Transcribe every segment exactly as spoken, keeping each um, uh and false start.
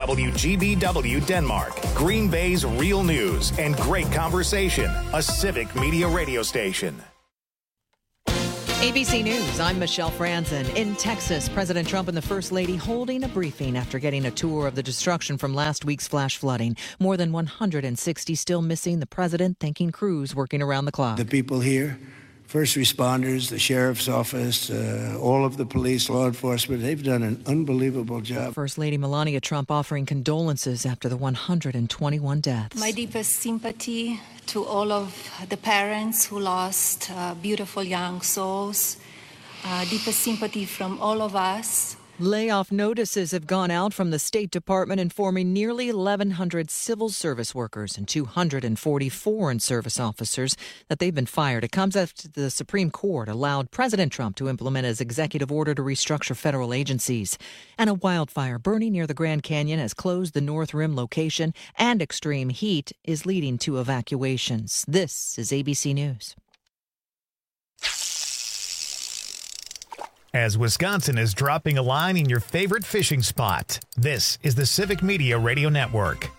W G B W Denmark, Green Bay's real news and great conversation, a civic media radio station. A B C News, I'm Michelle Franzen. In Texas, President Trump and the First Lady holding a briefing after getting a tour of the destruction from last week's flash flooding. More than one hundred sixty still missing. The president thanking crews working around the clock. The people here, first responders, the sheriff's office, uh, all of the police, law enforcement, they've done an unbelievable job. First Lady Melania Trump offering condolences after the one hundred twenty-one deaths. My deepest sympathy to all of the parents who lost uh, beautiful young souls. Uh, deepest sympathy from all of us. Layoff notices have gone out from the State Department informing nearly eleven hundred civil service workers and two hundred forty foreign service officers that they've been fired. It comes after the Supreme Court allowed President Trump to implement his executive order to restructure federal agencies. And a wildfire burning near the Grand Canyon has closed the North Rim location, and extreme heat is leading to evacuations. This is A B C News. As Wisconsin is dropping a line in your favorite fishing spot, this is the Civic Media Radio Network.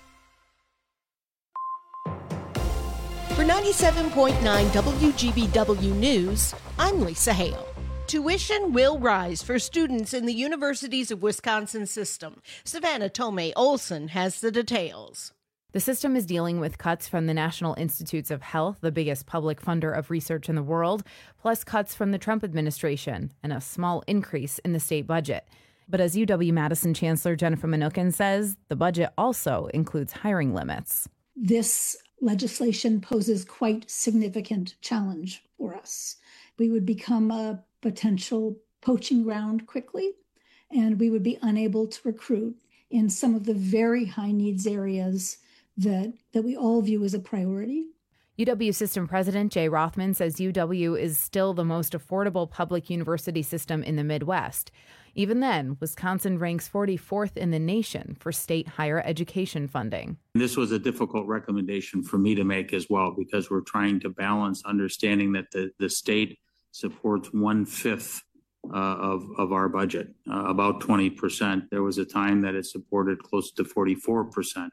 For ninety-seven point nine W G B W News, I'm Lisa Hale. Tuition will rise for students in the Universities of Wisconsin system. Savannah Tomei Olson has the details. The system is dealing with cuts from the National Institutes of Health, the biggest public funder of research in the world, plus cuts from the Trump administration and a small increase in the state budget. But as U W-Madison Chancellor Jennifer Mnookin says, the budget also includes hiring limits. This legislation poses quite significant challenge for us. We would become a potential poaching ground quickly, and we would be unable to recruit in some of the very high needs areas that, that we all view as a priority. U W System President Jay Rothman says U W is still the most affordable public university system in the Midwest. Even then, Wisconsin ranks forty-fourth in the nation for state higher education funding. This was a difficult recommendation for me to make as well, because we're trying to balance understanding that the, the state supports one-fifth uh, of, of our budget, uh, about twenty percent. There was a time that it supported close to forty-four percent.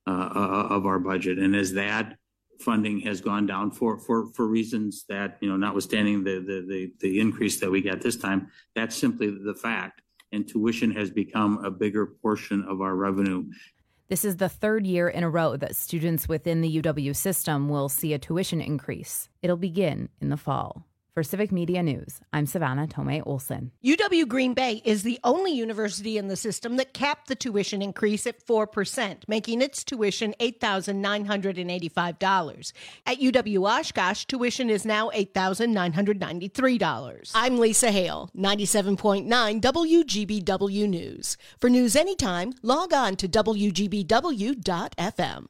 Uh, of our budget. And as that funding has gone down for, for, for reasons that, you know, notwithstanding the, the, the, the increase that we got this time, that's simply the fact. And tuition has become a bigger portion of our revenue. This is the third year in a row that students within the U W system will see a tuition increase. It'll begin in the fall. For Civic Media News, I'm Savannah Tomei Olson. U W Green Bay is the only university in the system that capped the tuition increase at four percent, making its tuition eight thousand nine hundred eighty-five dollars. At U W Oshkosh, tuition is now eight thousand nine hundred ninety-three dollars. I'm Lisa Hale, ninety-seven point nine W G B W News. For news anytime, log on to W G B W dot F M.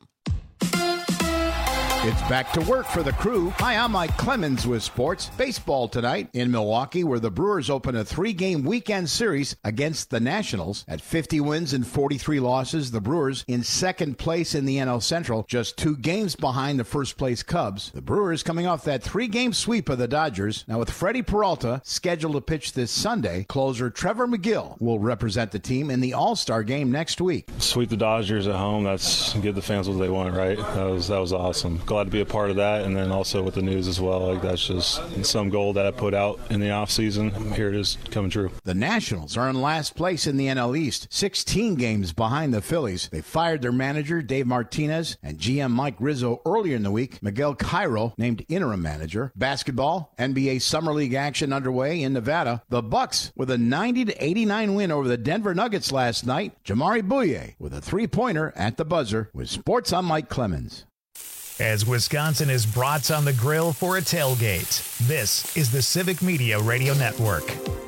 It's back to work for the crew. Hi, I'm Mike Clemens with sports. Baseball tonight in Milwaukee, where the Brewers open a three-game weekend series against the Nationals. At fifty wins and forty-three losses, the Brewers in second place in the N L Central, just two games behind the first-place Cubs. The Brewers coming off that three-game sweep of the Dodgers. Now with Freddie Peralta scheduled to pitch this Sunday, closer Trevor McGill will represent the team in the All-Star game next week. Sweep the Dodgers at home. That's give the fans what they want, right? That was that was awesome. Glad to be a part of that, and then also with the news as well. Like that's just some goal that I put out in the offseason. Here it is coming true. The Nationals are in last place in the N L East, sixteen games behind the Phillies. They fired their manager, Dave Martinez, and G M Mike Rizzo earlier in the week. Miguel Cairo named interim manager. Basketball, N B A Summer League action underway in Nevada. The Bucks with a ninety to eighty-nine win over the Denver Nuggets last night. Jamari Bouye with a three-pointer at the buzzer. With sports, I'm Mike Clemens. As Wisconsin is brats on the grill for a tailgate, this is the Civic Media Radio Network.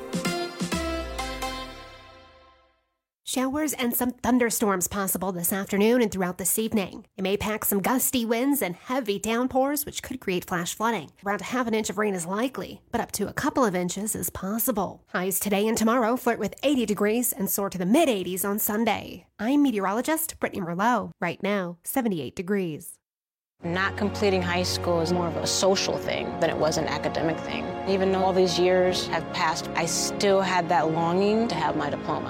Showers and some thunderstorms possible this afternoon and throughout this evening. It may pack some gusty winds and heavy downpours, which could create flash flooding. Around a half an inch of rain is likely, but up to a couple of inches is possible. Highs today and tomorrow flirt with eighty degrees and soar to the mid-eighties on Sunday. I'm meteorologist Brittany Merlot. Right now, seventy-eight degrees. Not completing high school is more of a social thing than it was an academic thing. Even though all these years have passed, I still had that longing to have my diploma.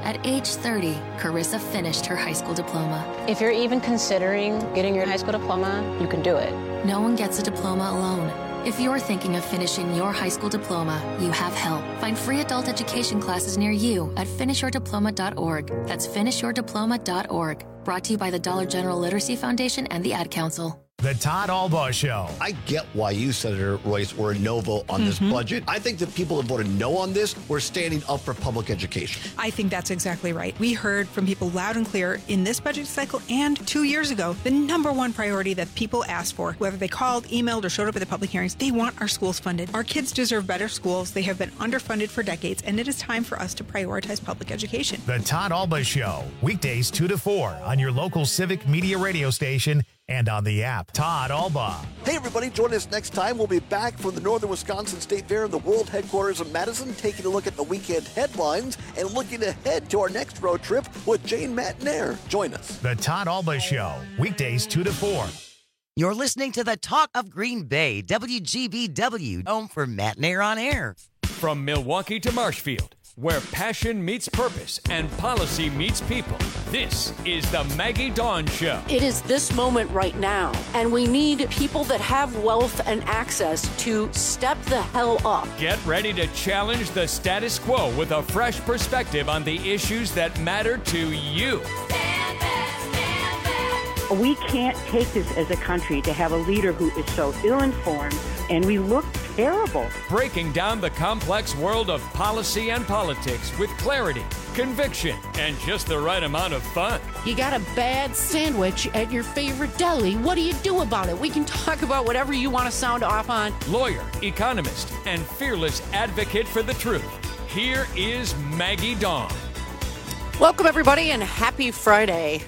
At age thirty, Carissa finished her high school diploma. If you're even considering getting your high school diploma, you can do it. No one gets a diploma alone. If you're thinking of finishing your high school diploma, you have help. Find free adult education classes near you at finish your diploma dot org. That's finish your diploma dot org. Brought to you by the Dollar General Literacy Foundation and the Ad Council. The Todd Albaugh Show. I get why you, Senator Royce, were a no vote on mm-hmm. this budget. I think the people that voted no on this were standing up for public education. I think that's exactly right. We heard from people loud and clear in this budget cycle and two years ago, the number one priority that people asked for, whether they called, emailed, or showed up at the public hearings, they want our schools funded. Our kids deserve better schools. They have been underfunded for decades, and it is time for us to prioritize public education. The Todd Albaugh Show, weekdays two to four on your local Civic Media radio station and on the app. Todd Albaugh. Hey, everybody, join us next time. We'll be back from the Northern Wisconsin State Fair in the world headquarters of Madison, taking a look at the weekend headlines and looking ahead to our next road trip with Jane, Matt, and Air. Join us. The Todd Albaugh Show, weekdays two to four. You're listening to the Talk of Green Bay, W G B W, home for Matt and Air on Air. From Milwaukee to Marshfield, where passion meets purpose and policy meets people. This is the Maggie Dawn Show. It is this moment right now, and we need people that have wealth and access to step the hell up. Get ready to challenge the status quo with a fresh perspective on the issues that matter to you. Stand back, stand back. We can't take this as a country to have a leader who is so ill-informed, and we look terrible. Breaking down the complex world of policy and politics with clarity, conviction, and just the right amount of fun. You got a bad sandwich at your favorite deli. What do you do about it? We can talk about whatever you want to sound off on. Lawyer, economist, and fearless advocate for the truth. Here is Maggie Dawn. Welcome, everybody, and happy Friday.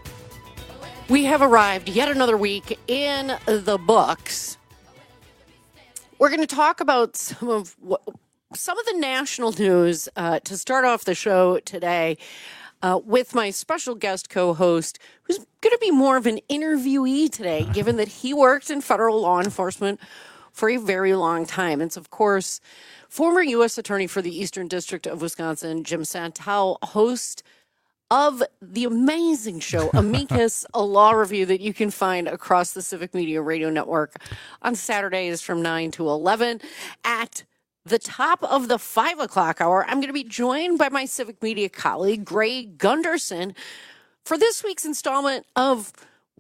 We have arrived yet another week in the books. We're going to talk about some of what, some of the national news uh, to start off the show today uh, with my special guest co-host, who's going to be more of an interviewee today, given that he worked in federal law enforcement for a very long time. It's, of course, former U S Attorney for the Eastern District of Wisconsin, Jim Santel, host of the amazing show, Amicus, a law review that you can find across the Civic Media Radio Network on Saturdays from nine to eleven. At the top of the five o'clock hour, I'm going to be joined by my Civic Media colleague, Gray Gunderson, for this week's installment of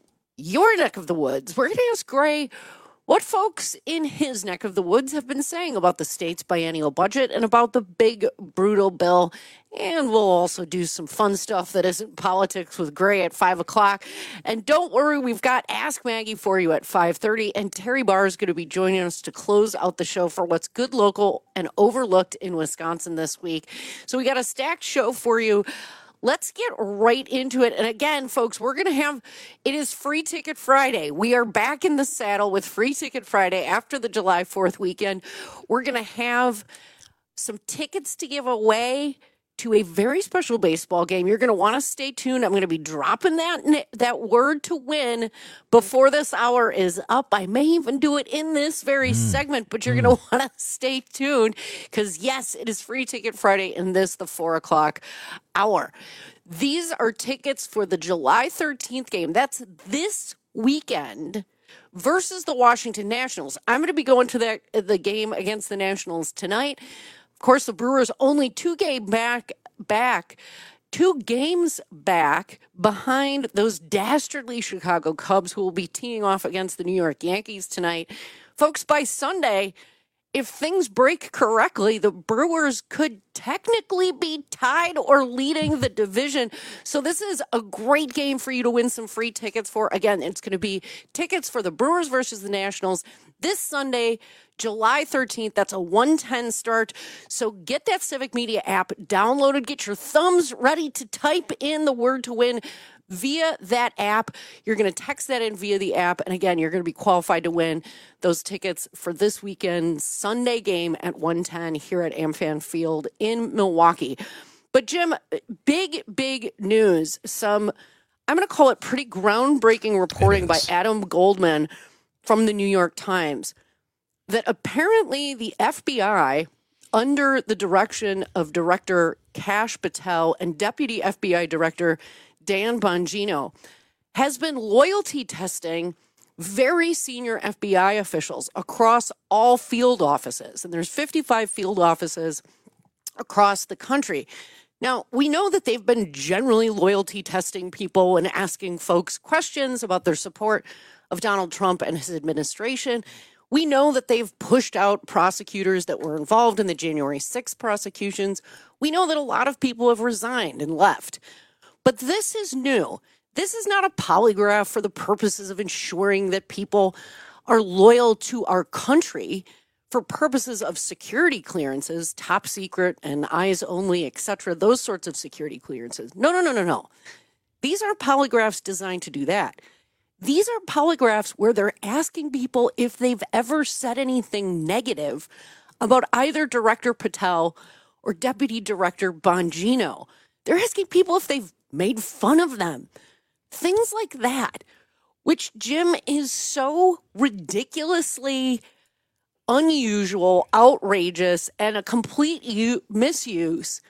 Your Neck of the Woods. We're going to ask Gray what folks in his neck of the woods have been saying about the state's biennial budget and about the big, brutal bill. And we'll also do some fun stuff that isn't politics with Gray at five o'clock. And don't worry, we've got Ask Maggie for you at five thirty. And Terry Barr is going to be joining us to close out the show for what's good, local, and overlooked in Wisconsin this week. So we got a stacked show for you. Let's get right into it. And again, folks, we're going to have, it is Free Ticket Friday. We are back in the saddle with Free Ticket Friday after the July fourth weekend. We're going to have some tickets to give away to a very special baseball game. You're going to want to stay tuned. I'm going to be dropping that that word to win before this hour is up. I may even do it in this very mm. segment, but you're mm. going to want to stay tuned because, yes, it is Free Ticket Friday in this, the four o'clock hour. These are tickets for the July thirteenth game. That's this weekend versus the Washington Nationals. I'm going to be going to that, the game against the Nationals tonight. Of course, the Brewers only two game back, back, two games back behind those dastardly Chicago Cubs who will be teeing off against the New York Yankees tonight. Folks, by Sunday, if things break correctly, the Brewers could technically be tied or leading the division. So this is a great game for you to win some free tickets for. Again, it's going to be tickets for the Brewers versus the Nationals this Sunday, July thirteenth. That's a one ten start. So get that Civic Media app downloaded. Get your thumbs ready to type in the word to win via that app. You're going to text that in via the app. And again, you're going to be qualified to win those tickets for this weekend's Sunday game at one ten here at AmFan Field in Milwaukee. But Jim, big, big news. Some, I'm going to call it pretty groundbreaking reporting by Adam Goldman from the New York Times that apparently the F B I under the direction of Director Kash Patel and Deputy F B I Director Dan Bongino, has been loyalty testing very senior F B I officials across all field offices. And there's fifty-five field offices across the country. Now, we know that they've been generally loyalty testing people and asking folks questions about their support of Donald Trump and his administration. We know that they've pushed out prosecutors that were involved in the January sixth prosecutions. We know that a lot of people have resigned and left. But this is new. This is not a polygraph for the purposes of ensuring that people are loyal to our country for purposes of security clearances, top secret and eyes only, et cetera, those sorts of security clearances. No, no, no, no, no. These are polygraphs designed to do that. These are polygraphs where they're asking people if they've ever said anything negative about either Director Patel or Deputy Director Bongino. They're asking people if they've made fun of them. Things like that, which, Jim, is so ridiculously unusual, outrageous, and a complete u- misuse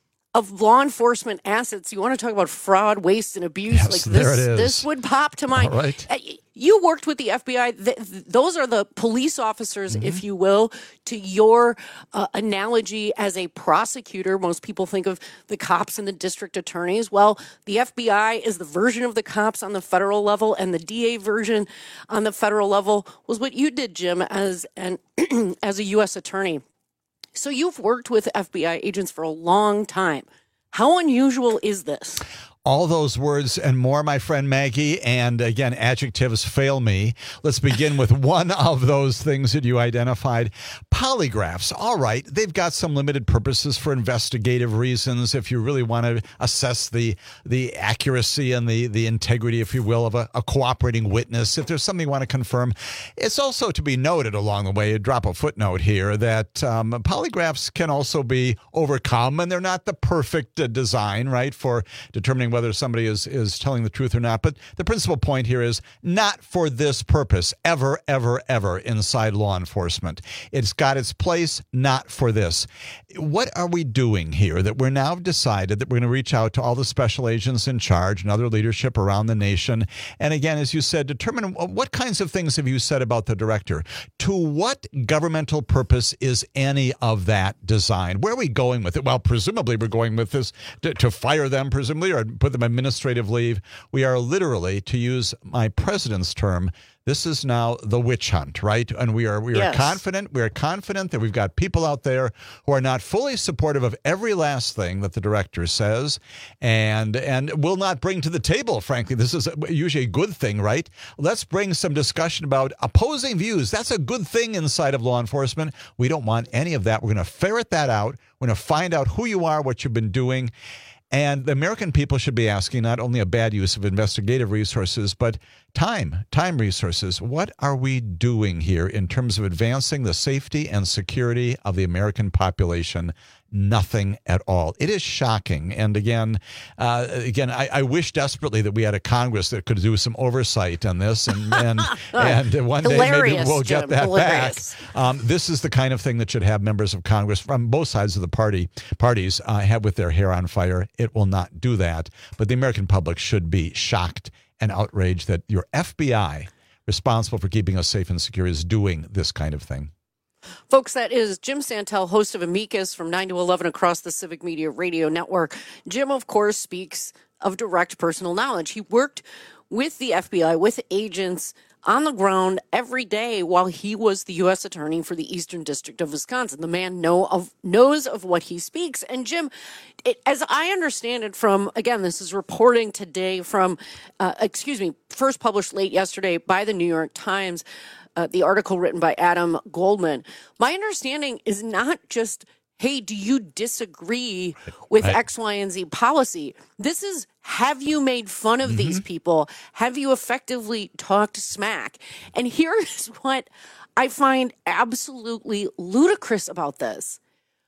of law enforcement assets. You want to talk about fraud, waste, and abuse? Yes, like this, there it is. This would pop to mind. All right. Uh, You worked with the F B I. Th- th- those are the police officers, mm-hmm. if you will, to your uh, analogy as a prosecutor. Most people think of the cops and the district attorneys. Well, the F B I is the version of the cops on the federal level, and the D A version on the federal level was what you did, Jim, as an as a U S attorney. So you've worked with F B I agents for a long time. How unusual is this? All those words and more, my friend Maggie. And again, adjectives fail me. Let's begin with one of those things that you identified. Polygraphs. All right. They've got some limited purposes for investigative reasons. If you really want to assess the the accuracy and the, the integrity, if you will, of a, a cooperating witness, if there's something you want to confirm. It's also to be noted along the way, drop a footnote here, that um, polygraphs can also be overcome, and they're not the perfect uh, design, right, for determining whether somebody is, is telling the truth or not. But the principal point here is not for this purpose, ever, ever, ever inside law enforcement. It's got its place, not for this. What are we doing here that we're now decided that we're going to reach out to all the special agents in charge and other leadership around the nation? And again, as you said, determine what kinds of things have you said about the director? To what governmental purpose is any of that designed? Where are we going with it? Well, presumably we're going with this to, to fire them, presumably, or put them on administrative leave. We are literally, to use my president's term, this is now the witch hunt, right? And we are we are Yes. confident, we are confident that we've got people out there who are not fully supportive of every last thing that the director says, and and will not bring to the table, frankly. This is usually a good thing, right? Let's bring some discussion about opposing views. That's a good thing inside of law enforcement. We don't want any of that. We're going to ferret that out. We're going to find out who you are, what you've been doing. And the American people should be asking not only a bad use of investigative resources, but time, time resources. What are we doing here in terms of advancing the safety and security of the American population? Nothing at all. It is shocking. And again, uh, again, I, I wish desperately that we had a Congress that could do some oversight on this. And and, and one day maybe we'll get Jim. that Hilarious. back. Um, this is the kind of thing that should have members of Congress from both sides of the party parties uh, have with their hair on fire. It will not do that. But the American public should be shocked and outraged that your F B I, responsible for keeping us safe and secure, is doing this kind of thing. Folks, that is Jim Santel, host of Amicus from nine to eleven across the Civic Media Radio Network. Jim, of course, speaks of direct personal knowledge. He worked with the F B I, with agents on the ground every day while he was the U S attorney for the Eastern District of Wisconsin. The man know of, knows of what he speaks. And Jim, it, as I understand it from, again, this is reporting today from, uh, excuse me, first published late yesterday by the New York Times, Uh, the article written by Adam Goldman. My understanding is not just, hey, do you disagree with Right. X, Y, and Z policy? This is, have you made fun of Mm-hmm. these people? Have you effectively talked smack? And here is what I find absolutely ludicrous about this.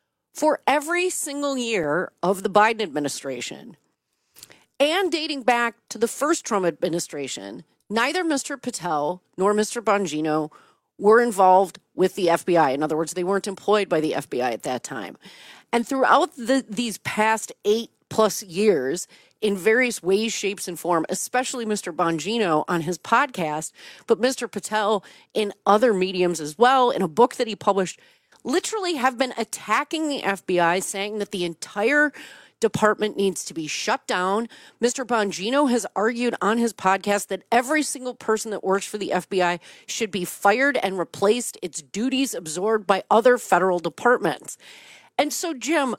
For every single year of the Biden administration, and dating back to the first Trump administration, neither Mister Patel nor Mister Bongino were involved with the F B I. In other words, they weren't employed by the F B I at that time. And throughout the, these past eight plus years, in various ways, shapes, and form, especially Mister Bongino on his podcast, but Mister Patel in other mediums as well, in a book that he published, literally have been attacking the F B I, saying that the entire department needs to be shut down. Mister Bongino has argued on his podcast that every single person that works for the F B I should be fired and replaced, its duties absorbed by other federal departments. And so, Jim,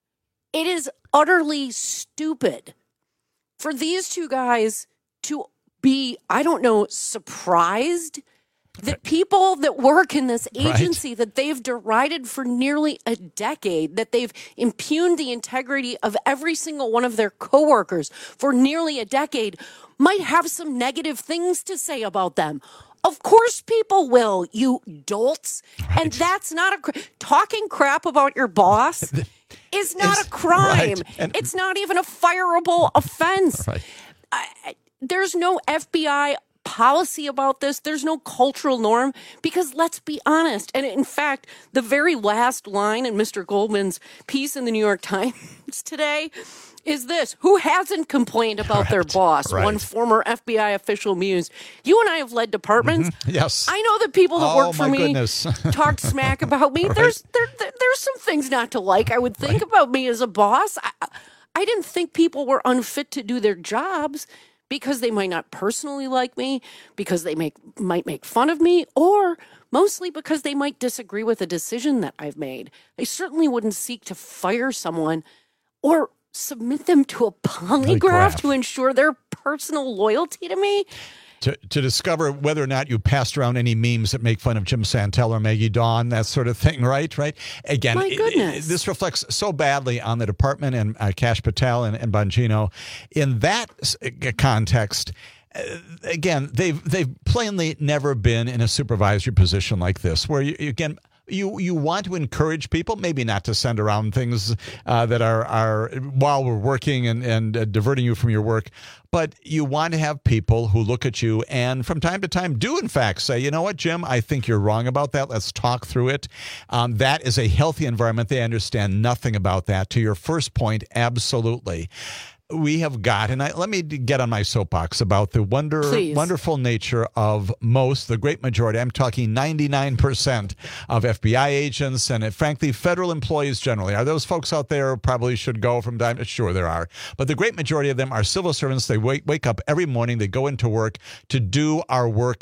it is utterly stupid for these two guys to be, I don't know, surprised that people that work in this agency right. that they've derided for nearly a decade, that they've impugned the integrity of every single one of their coworkers for nearly a decade, might have some negative things to say about them. Of course people will, you dolts. Right. And that's not a... Talking crap about your boss is not it's, a crime. Right. And, it's not even a fireable offense. Right. I, there's no F B I policy about this. There's no cultural norm because let's be honest. And in fact, the very last line in Mister Goldman's piece in the New York Times today is this: who hasn't complained about right, their boss? Right. One former F B I official mused, you and I have led departments. Mm-hmm. Yes. I know that people that oh, work for me talk smack about me. Right. There's there, there, there's some things not to like, I would think, right. about me as a boss. I, I didn't think people were unfit to do their jobs because they might not personally like me, because they make might make fun of me, or mostly because they might disagree with a decision that I've made. I certainly wouldn't seek to fire someone or submit them to a polygraph, polygraph. to ensure their personal loyalty to me. To, to discover whether or not you passed around any memes that make fun of Jim Santel or Maggie Dawn, that sort of thing, right? Right. Again, My goodness. It, it, this reflects so badly on the department and uh, Kash Patel and, and Bongino. In that context, uh, again, they've they've plainly never been in a supervisory position like this, where you, again. You you want to encourage people, maybe not to send around things uh, that are, are while we're working and, and uh, diverting you from your work, but you want to have people who look at you and from time to time do in fact say, you know what, Jim, I think you're wrong about that. Let's talk through it. Um, that is a healthy environment. They understand nothing about that. To your first point, absolutely. We have got, and I, let me get on my soapbox about the wonder, wonderful nature of most, the great majority, I'm talking ninety-nine percent of F B I agents and, uh, frankly, federal employees generally. Are those folks out there who probably should go from time to Sure, there are. But the great majority of them are civil servants. They wake, wake up every morning. They go into work to do our work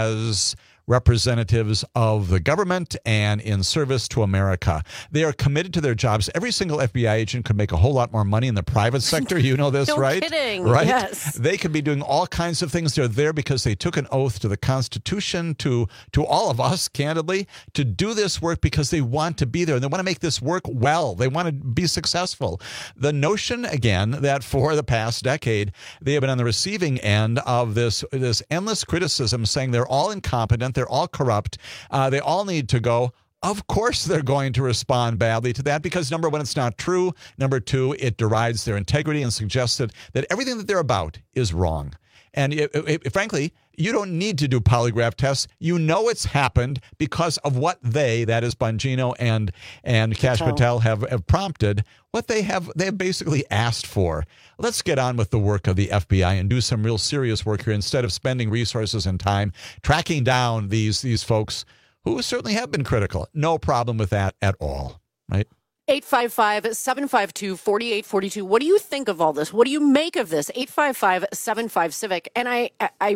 as representatives of the government and in service to America. They are committed to their jobs. Every single F B I agent could make a whole lot more money in the private sector. You know this, no right? Kidding. Right? Yes. They could be doing all kinds of things. They're there because they took an oath to the Constitution, to, to all of us, candidly, to do this work because they want to be there and they want to make this work well. They want to be successful. The notion, again, that for the past decade, they have been on the receiving end of this, this endless criticism saying they're all incompetent, they're all corrupt. Uh, they all need to go. Of course they're going to respond badly to that because, number one, it's not true. Number two, it derides their integrity and suggests that, that everything that they're about is wrong. And it, it, frankly, you don't need to do polygraph tests. You know it's happened because of what they, that is Bongino and and Kash Patel, have, have prompted, what they have they have basically asked for. Let's get on with the work of the F B I and do some real serious work here instead of spending resources and time tracking down these these folks who certainly have been critical. No problem with that at all, right? eight five five, seven five two, four eight four two. What do you think of all this? What do you make of this? eight five five, seven five, civic. And I, I, I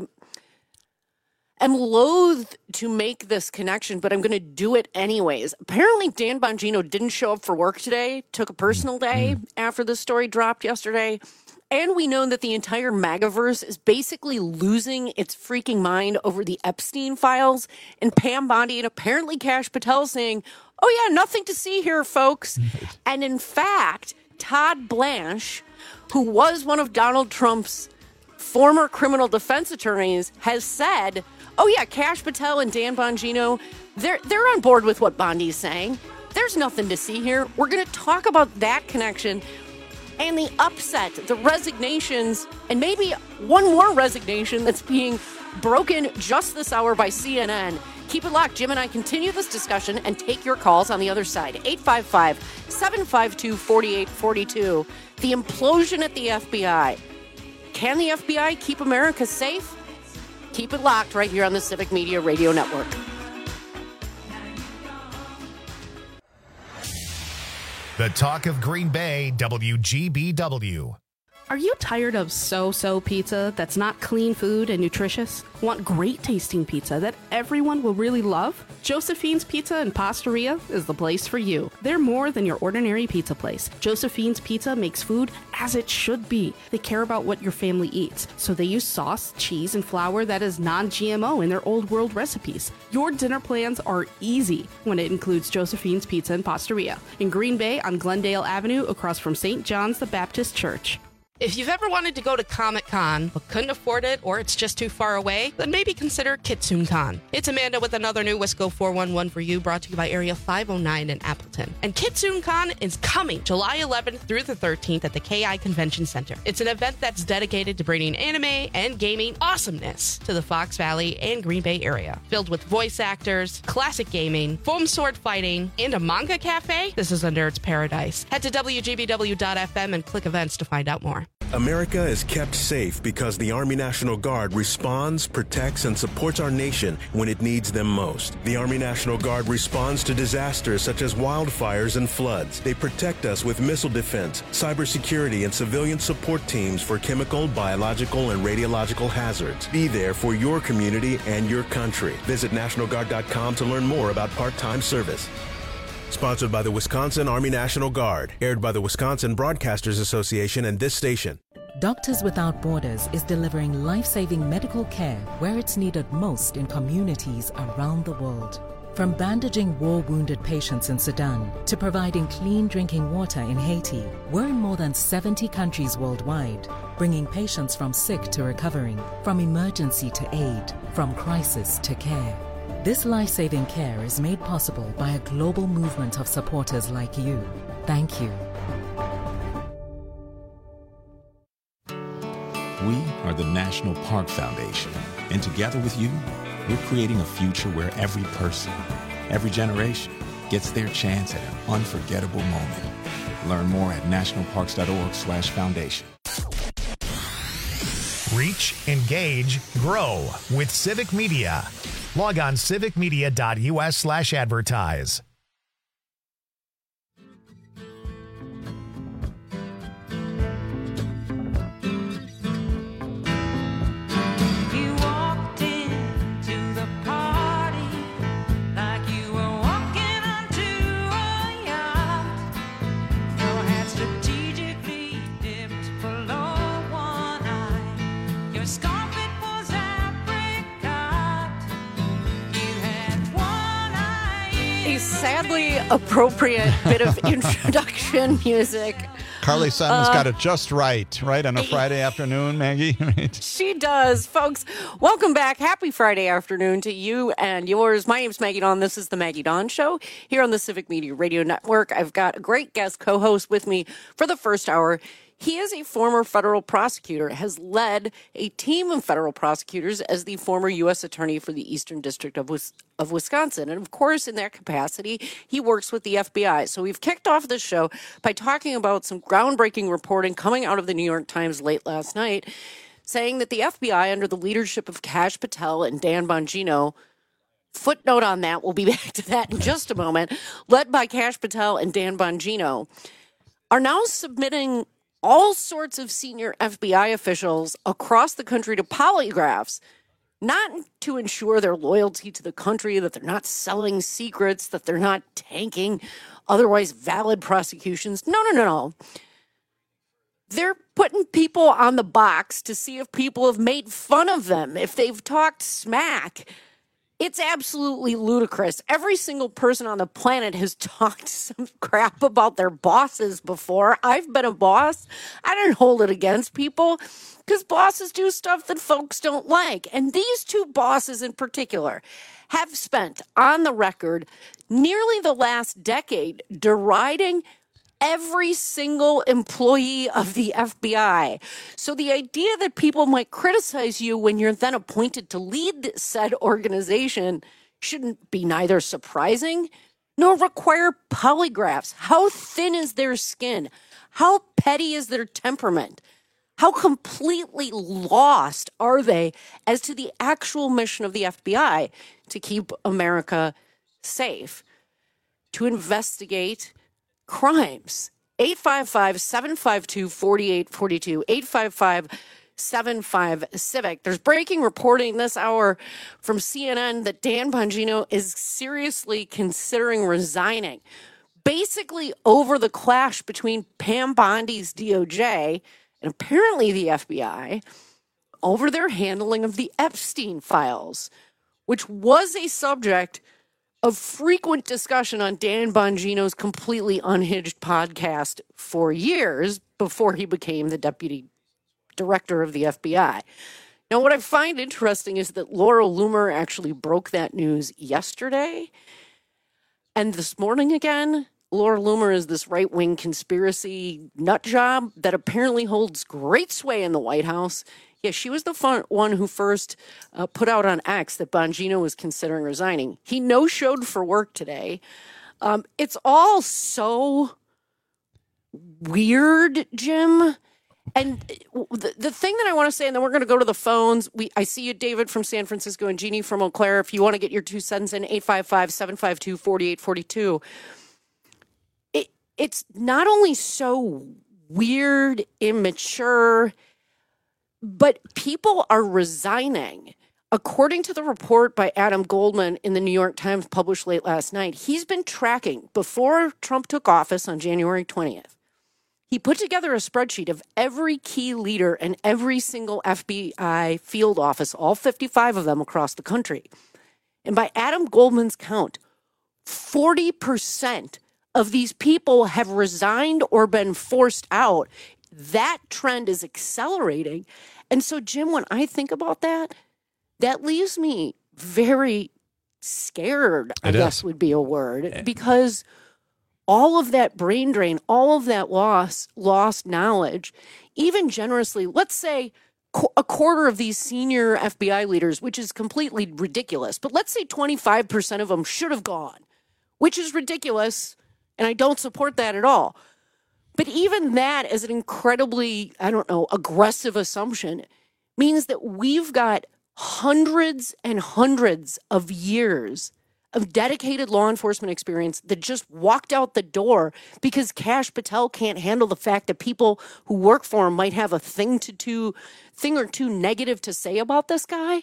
am loath to make this connection, but I'm going to do it anyways. Apparently, Dan Bongino didn't show up for work today, took a personal day mm. after the story dropped yesterday. And we know that the entire MAGAverse is basically losing its freaking mind over the Epstein files and Pam Bondi and apparently Kash Patel saying, oh, yeah, nothing to see here, folks. And in fact, Todd Blanche, who was one of Donald Trump's former criminal defense attorneys, has said, oh, yeah, Kash Patel and Dan Bongino, they're, they're on board with what Bondi's saying. There's nothing to see here. We're going to talk about that connection and the upset, the resignations, and maybe one more resignation that's being broken just this hour by C N N Keep it locked. Jim and I continue this discussion and take your calls on the other side. eight five five, seven five two, four eight four two. The implosion at the F B I. Can the F B I keep America safe? Keep it locked right here on the Civic Media Radio Network. The talk of Green Bay, W G B W. Are you tired of so-so pizza that's not clean food and nutritious? Want great tasting pizza that everyone will really love? Josephine's Pizza and Pastaria is the place for you. They're more than your ordinary pizza place. Josephine's Pizza makes food as it should be. They care about what your family eats, so they use sauce, cheese, and flour that is non-G M O in their old world recipes. Your dinner plans are easy when it includes Josephine's Pizza and Pastaria in Green Bay on Glendale Avenue across from Saint John's the Baptist Church. If you've ever wanted to go to Comic-Con but couldn't afford it or it's just too far away, then maybe consider KitsoonCon. It's Amanda with another new Wisco four one one for you, brought to you by Area five oh nine in Appleton. And KitsoonCon is coming July eleventh through the thirteenth at the K I Convention Center. It's an event that's dedicated to bringing anime and gaming awesomeness to the Fox Valley and Green Bay area. Filled with voice actors, classic gaming, foam sword fighting, and a manga cafe, this is a nerd's paradise. Head to W G B W dot F M and click events to find out more. America is kept safe because the Army National Guard responds, protects, and supports our nation when it needs them most. The Army National Guard responds to disasters such as wildfires and floods. They protect us with missile defense, cybersecurity, and civilian support teams for chemical, biological, and radiological hazards. Be there for your community and your country. Visit National Guard dot com to learn more about part-time service. Sponsored by the Wisconsin Army National Guard. Aired by the Wisconsin Broadcasters Association and this station. Doctors Without Borders is delivering life-saving medical care where it's needed most in communities around the world. From bandaging war-wounded patients in Sudan to providing clean drinking water in Haiti, we're in more than seventy countries worldwide, bringing patients from sick to recovering, from emergency to aid, from crisis to care. This life-saving care is made possible by a global movement of supporters like you. Thank you. We are the National Park Foundation, and together with you, we're creating a future where every person, every generation, gets their chance at an unforgettable moment. Learn more at national parks dot org slash foundation. Reach, engage, grow with Civic Media. Log on civic media dot U S slash advertise. Sadly appropriate bit of introduction music. Carly Sutton's uh, got it just right, right, on a Friday afternoon, Maggie? She does. Folks, welcome back. Happy Friday afternoon to you and yours. My name's Maggie Dawn. This is the Maggie Dawn Show here on the Civic Media Radio Network. I've got a great guest co-host with me for the first hour. He is a former federal prosecutor, has led a team of federal prosecutors as the former U S attorney for the Eastern District of, Wis- of Wisconsin. And of course, in that capacity, he works with the F B I. So we've kicked off this show by talking about some groundbreaking reporting coming out of the New York Times late last night, saying that the F B I, under the leadership of Kash Patel and Dan Bongino, footnote on that, we'll be back to that in just a moment, led by Kash Patel and Dan Bongino, are now submitting all sorts of senior F B I officials across the country to polygraphs, not to ensure their loyalty to the country, that they're not selling secrets, that they're not tanking otherwise valid prosecutions. No, no, no, no. They're putting people on the box to see if people have made fun of them, if they've talked smack. It's absolutely ludicrous. Every single person on the planet has talked some crap about their bosses before. I've been a boss. I didn't hold it against people because bosses do stuff that folks don't like. And these two bosses in particular have spent on the record nearly the last decade deriding every single employee of the F B I. So the idea that people might criticize you when you're then appointed to lead said organization shouldn't be neither surprising nor require polygraphs. How thin is their skin? How petty is their temperament? How completely lost are they as to the actual mission of the F B I to keep America safe, to investigate crimes? eight five five, seven five two, four eight four two, eight five five, seven five, CIVIC. There's breaking reporting this hour from C N N that Dan Bongino is seriously considering resigning, basically over the clash between Pam Bondi's D O J and apparently the F B I over their handling of the Epstein files, which was a subject of frequent discussion on Dan Bongino's Completely Unhinged podcast for years before he became the deputy director of the F B I. Now, what I find interesting is that Laura Loomer actually broke that news yesterday. And this morning again, Laura Loomer is this right-wing conspiracy nut job that apparently holds great sway in the White House. Yeah, she was the fun, one who first uh, put out on X that Bongino was considering resigning. He no-showed for work today. Um, it's all so weird, Jim. And the, the thing that I want to say, and then we're going to go to the phones. We I see you, David, from San Francisco, and Jeannie from Eau Claire. If you want to get your two cents in, eight five five, seven five two, four eight four two. It, it's not only so weird, immature, but people are resigning. According to the report by Adam Goldman in the New York Times published late last night, he's been tracking before Trump took office on January twentieth. He put together a spreadsheet of every key leader and every single F B I field office, all fifty-five of them across the country. And by Adam Goldman's count, forty percent of these people have resigned or been forced out. That trend is accelerating. And so, Jim, when I think about that, that leaves me very scared, I It guess is. would be a word, because all of that brain drain, all of that loss, lost knowledge, even generously, let's say qu- a quarter of these senior F B I leaders, which is completely ridiculous, but let's say twenty-five percent of them should have gone, which is ridiculous, and I don't support that at all. But even that as an incredibly, I don't know, aggressive assumption means that we've got hundreds and hundreds of years of dedicated law enforcement experience that just walked out the door because Kash Patel can't handle the fact that people who work for him might have a thing to two, thing or two negative to say about this guy.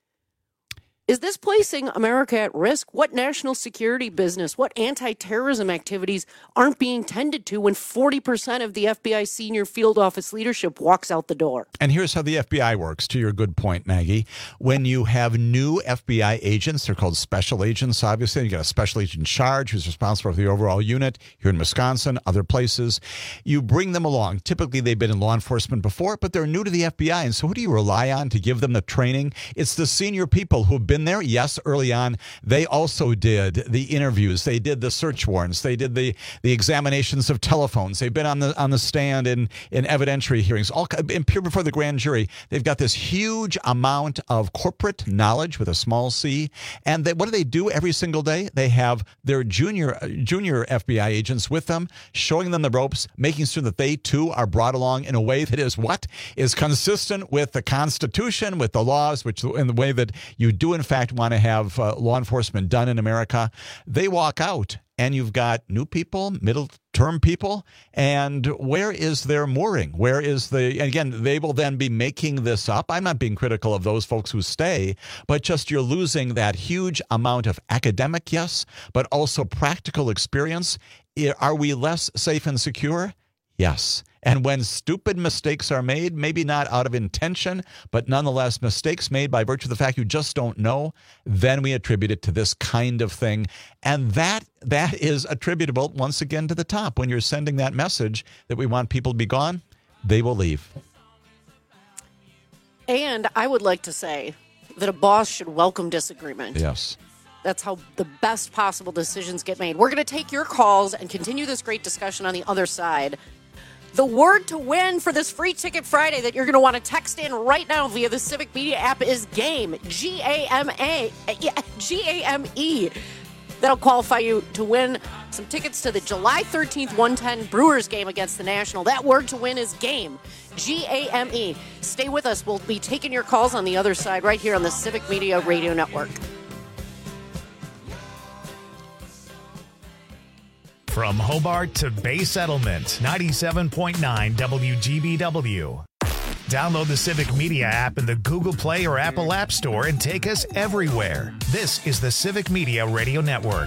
Is this placing America at risk? What national security business, what anti-terrorism activities aren't being tended to when forty percent of the F B I senior field office leadership walks out the door? And here's how the F B I works, to your good point, Maggie. When you have new F B I agents, they're called special agents, obviously. You got a special agent in charge who's responsible for the overall unit here in Wisconsin, other places. You bring them along. Typically, they've been in law enforcement before, but they're new to the F B I. And so who do you rely on to give them the training? It's the senior people who've been there. Yes, early on, they also did the interviews. They did the search warrants. They did the, the examinations of telephones. They've been on the on the stand in, in evidentiary hearings, all appear before the grand jury. They've got this huge amount of corporate knowledge with a small c. And they, what do they do every single day? They have their junior junior F B I agents with them, showing them the ropes, making sure that they too are brought along in a way that is what is consistent with the Constitution, with the laws, which in the way that you do in fact want to have uh, law enforcement done in America. They walk out and you've got new people, middle term people. And where is their mooring? Where is the, and again, they will then be making this up. I'm not being critical of those folks who stay, but just you're losing that huge amount of academic, yes, but also practical experience. Are we less safe and secure? Yes. And when stupid mistakes are made, maybe not out of intention, but nonetheless mistakes made by virtue of the fact you just don't know, then we attribute it to this kind of thing. And that that is attributable, once again, to the top. When you're sending that message that we want people to be gone, they will leave. And I would like to say that a boss should welcome disagreement. Yes. That's how the best possible decisions get made. We're going to take your calls and continue this great discussion on the other side. The word to win for this free ticket Friday that you're going to want to text in right now via the Civic Media app is GAME, G A M A, yeah, G A M E. That'll qualify you to win some tickets to the July thirteenth one ten Brewers game against the National. That word to win is GAME, G A M E. Stay with us. We'll be taking your calls on the other side right here on the Civic Media Radio Network. From Hobart to Bay Settlement, ninety-seven point nine W G B W. Download the Civic Media app in the Google Play or Apple App Store and take us everywhere. This is the Civic Media Radio Network.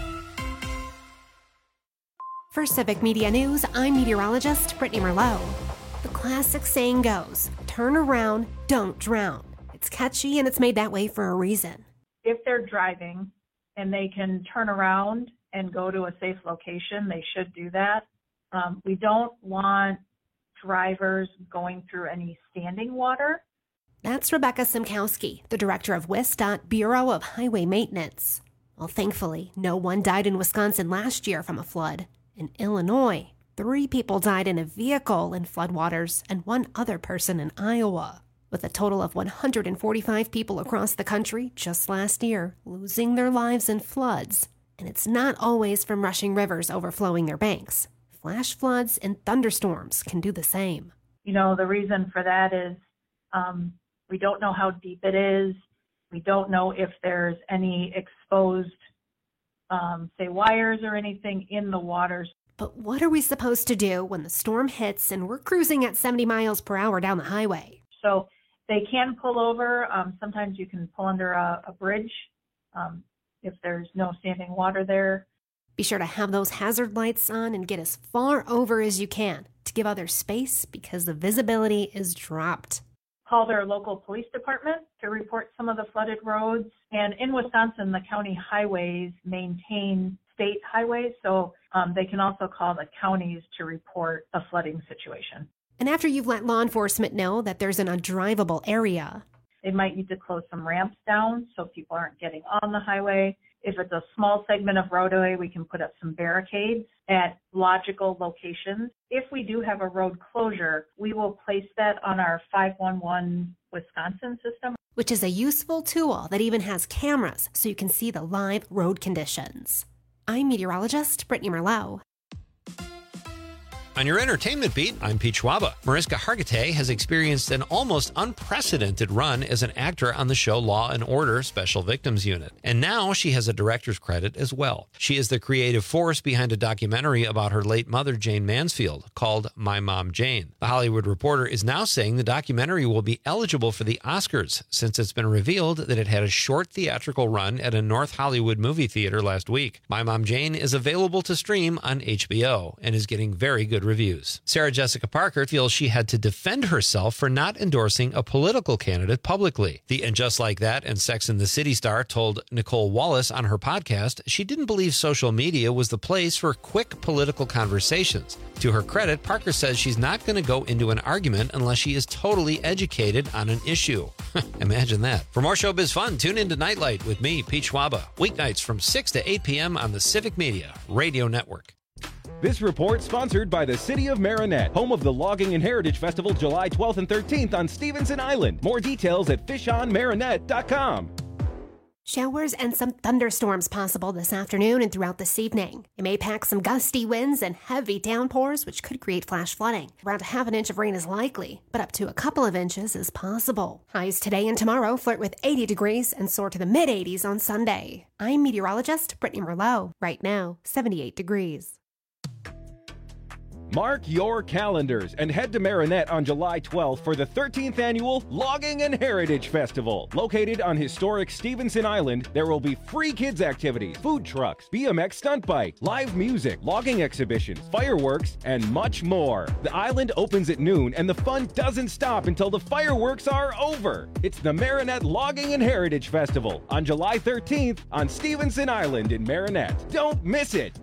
For Civic Media News, I'm meteorologist Brittany Merlot. The classic saying goes, turn around, don't drown. It's catchy and it's made that way for a reason. If they're driving and they can turn around and go to a safe location, they should do that. Um, we don't want drivers going through any standing water. That's Rebecca Simkowski, the director of WisDOT Bureau of Highway Maintenance. Well, thankfully, no one died in Wisconsin last year from a flood. In Illinois, three people died in a vehicle in floodwaters and one other person in Iowa, with a total of one hundred forty-five people across the country just last year losing their lives in floods. And it's not always from rushing rivers overflowing their banks. Flash floods and thunderstorms can do the same. You know, the reason for that is um, we don't know how deep it is. We don't know if there's any exposed, um, say, wires or anything in the waters. But what are we supposed to do when the storm hits and we're cruising at seventy miles per hour down the highway? So they can pull over. Um, sometimes you can pull under a, a bridge. Um, if there's no standing water there. Be sure to have those hazard lights on and get as far over as you can to give others space because the visibility is dropped. Call their local police department to report some of the flooded roads. And in Wisconsin, the county highways maintain state highways, so um, they can also call the counties to report a flooding situation. And after you've let law enforcement know that there's an undrivable area, they might need to close some ramps down so people aren't getting on the highway. If it's a small segment of roadway, we can put up some barricades at logical locations. If we do have a road closure, we will place that on our five one one Wisconsin system, which is a useful tool that even has cameras so you can see the live road conditions. I'm meteorologist Brittany Merlot. On your entertainment beat, I'm Pete Schwaba. Mariska Hargitay has experienced an almost unprecedented run as an actor on the show Law and Order Special Victims Unit. And now she has a director's credit as well. She is the creative force behind a documentary about her late mother, Jayne Mansfield, called My Mom, Jane. The Hollywood Reporter is now saying the documentary will be eligible for the Oscars since it's been revealed that it had a short theatrical run at a North Hollywood movie theater last week. My Mom, Jane is available to stream on H B O and is getting very good reviews. Sarah Jessica Parker feels she had to defend herself for not endorsing a political candidate publicly. The And Just Like That and Sex and the City star told Nicole Wallace on her podcast she didn't believe social media was the place for quick political conversations. To her credit, Parker says she's not going to go into an argument unless she is totally educated on an issue. Imagine that. For more showbiz fun, tune into Nightlight with me, Pete Schwaba, weeknights from six to eight p.m. on the Civic Media Radio Network. This report sponsored by the City of Marinette, home of the Logging and Heritage Festival July twelfth and thirteenth on Stevenson Island. More details at fish on marinette dot com. Showers and some thunderstorms possible this afternoon and throughout this evening. It may pack some gusty winds and heavy downpours, which could create flash flooding. Around a half an inch of rain is likely, but up to a couple of inches is possible. Highs today and tomorrow flirt with eighty degrees and soar to the mid-eighties on Sunday. I'm meteorologist Brittany Merlot. Right now, seventy-eight degrees. Mark your calendars and head to Marinette on July twelfth for the thirteenth Annual Logging and Heritage Festival. Located on historic Stevenson Island, there will be free kids activities, food trucks, B M X stunt bike, live music, logging exhibitions, fireworks, and much more. The island opens at noon and the fun doesn't stop until the fireworks are over. It's the Marinette Logging and Heritage Festival on July thirteenth on Stevenson Island in Marinette. Don't miss it!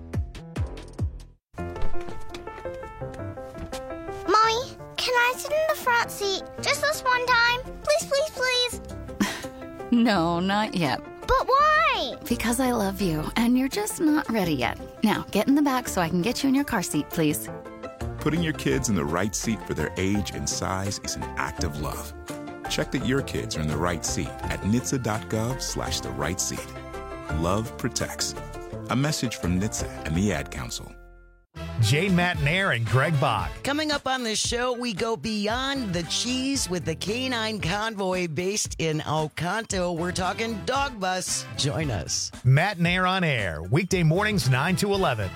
Mommy, can I sit in the front seat just this one time? Please, please, please. No, not yet. But why? Because I love you, and you're just not ready yet. Now, get in the back so I can get you in your car seat, please. Put Putting your kids in the right seat for their age and size is an act of love. Check that your kids are in the right seat at N H T S A dot gov slash the right seat. Love protects. A message from N H T S A and the Ad Council. Jane Matnair and Greg Bach. Coming up on the show, we go beyond the cheese with the Canine Convoy based in Oconto. We're talking dog bus. Join us. Matnair on air, weekday mornings nine to eleven.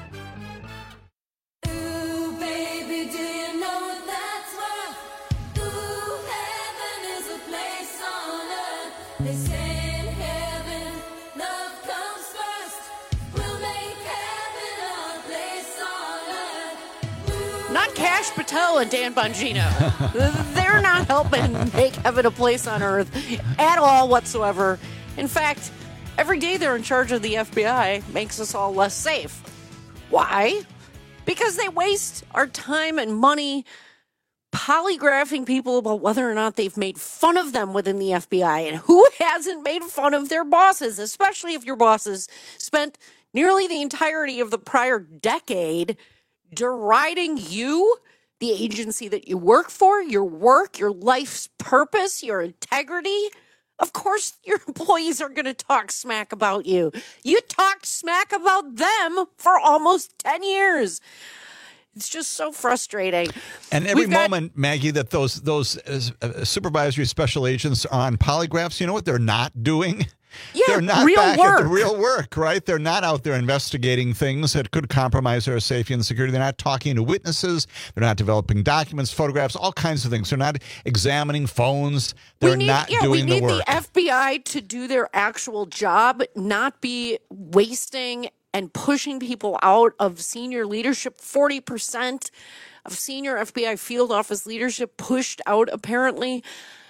Not Cash Patel and Dan Bongino. They're not helping make heaven a place on earth at all whatsoever. In fact, every day they're in charge of the F B I makes us all less safe. Why? Because they waste our time and money polygraphing people about whether or not they've made fun of them within the F B I. And who hasn't made fun of their bosses, especially if your bosses spent nearly the entirety of the prior decade deriding you, the agency that you work for, your work, your life's purpose, your integrity. Of course, your employees are going to talk smack about you. You talked smack about them for almost ten years. It's just so frustrating. And every got- moment, Maggie, that those those uh, supervisory special agents are on polygraphs, you know what they're not doing? Yeah, they're not real back work. at the real work, right? They're not out there investigating things that could compromise their safety and security. They're not talking to witnesses. They're not developing documents, photographs, all kinds of things. They're not examining phones. They're we need, not yeah, doing we the need work. the F B I to do their actual job, not be wasting and pushing people out of senior leadership. forty percent of senior F B I field office leadership pushed out, apparently.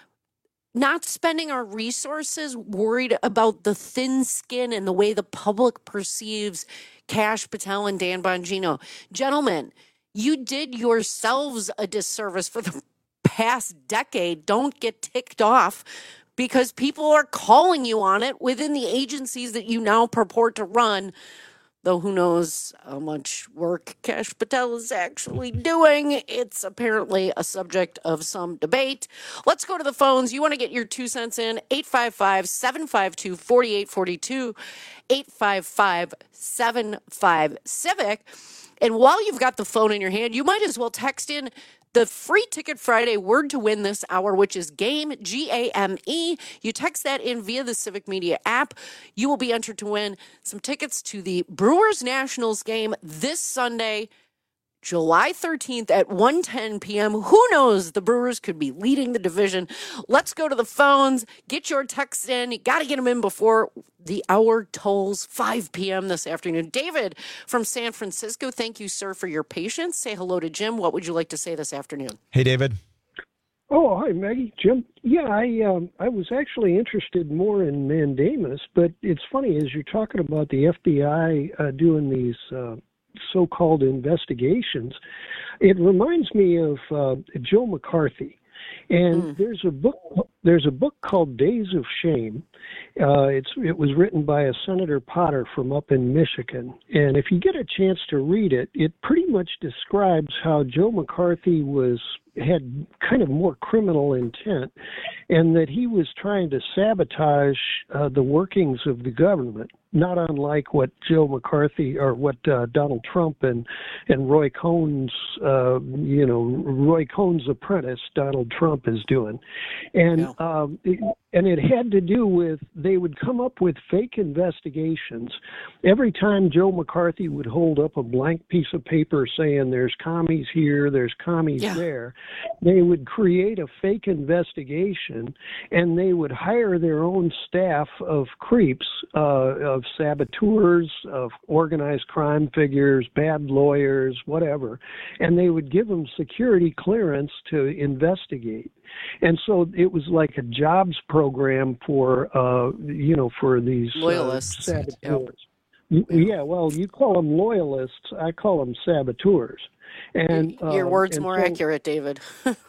Not spending our resources worried about the thin skin and the way the public perceives Cash Patel and Dan Bongino. Gentlemen, you did yourselves a disservice for the past decade. Don't get ticked off because people are calling you on it within the agencies that you now purport to run. Though who knows how much work Cash Patel is actually doing. It's apparently a subject of some debate. Let's go to the phones. You want to get your two cents in? eight five five, seven five two, four eight four two, eight five five, seven five, CIVIC. And while you've got the phone in your hand, you might as well text in the free Ticket Friday word to win this hour, which is GAME, G A M E. You text that in via the Civic Media app. You will be entered to win some tickets to the Brewers Nationals game this Sunday, July thirteenth at one ten p.m. Who knows? The Brewers could be leading the division. Let's go to the phones. Get your texts in. You got to get them in before the hour tolls five p.m. this afternoon. David from San Francisco, thank you, sir, for your patience. Say hello to Jim. What would you like to say this afternoon? Hey, David. Oh, hi, Maggie. Jim. Yeah, I um, I was actually interested more in mandamus, but it's funny, as you're talking about the F B I uh, doing these uh, so-called investigations, it reminds me of uh, Joe McCarthy. And mm. there's a book. There's a book called Days of Shame. Uh, it's it was written by a Senator Potter from up in Michigan. And if you get a chance to read it, it pretty much describes how Joe McCarthy was had kind of more criminal intent, and that he was trying to sabotage uh, the workings of the government. Not unlike what Joe McCarthy or what uh, Donald Trump and and Roy Cohn's, uh, you know, Roy Cohn's apprentice Donald Trump is doing, and yeah. um, it, and it had to do with they would come up with fake investigations every time Joe McCarthy would hold up a blank piece of paper saying there's commies here, there's commies yeah. there. They would create a fake investigation, and they would hire their own staff of creeps, uh, of saboteurs, of organized crime figures, bad lawyers, whatever, and they would give them security clearance to investigate. And so it was like a jobs program for, uh, you know, for these loyalists. Uh, saboteurs. Yep. Yeah, well, you call them loyalists. I call them saboteurs. And your um, word's and more so, accurate, David.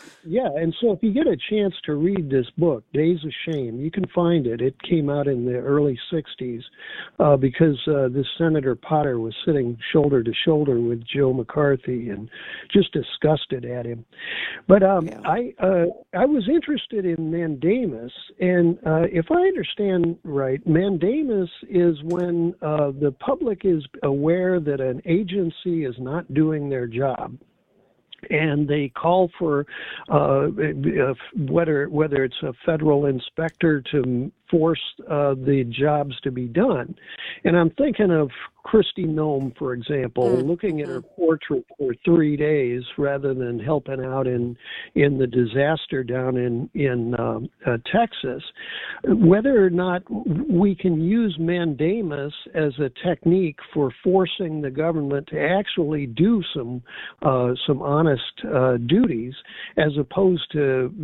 Yeah, and so if you get a chance to read this book, Days of Shame, you can find it. It came out in the early sixties uh, because uh, this Senator Potter was sitting shoulder to shoulder with Joe McCarthy and just disgusted at him. But um, yeah. I uh, I was interested in mandamus, and uh, if I understand right, mandamus is when uh, the public is aware that an agency is not doing their job, and they call for uh, whether whether it's a federal inspector to force uh, the jobs to be done. And I'm thinking of Kristi Noem, for example, mm-hmm. looking at her portrait for three days rather than helping out in in the disaster down in in um, uh, Texas. Whether or not we can use mandamus as a technique for forcing the government to actually do some uh, some honest uh, duties, as opposed to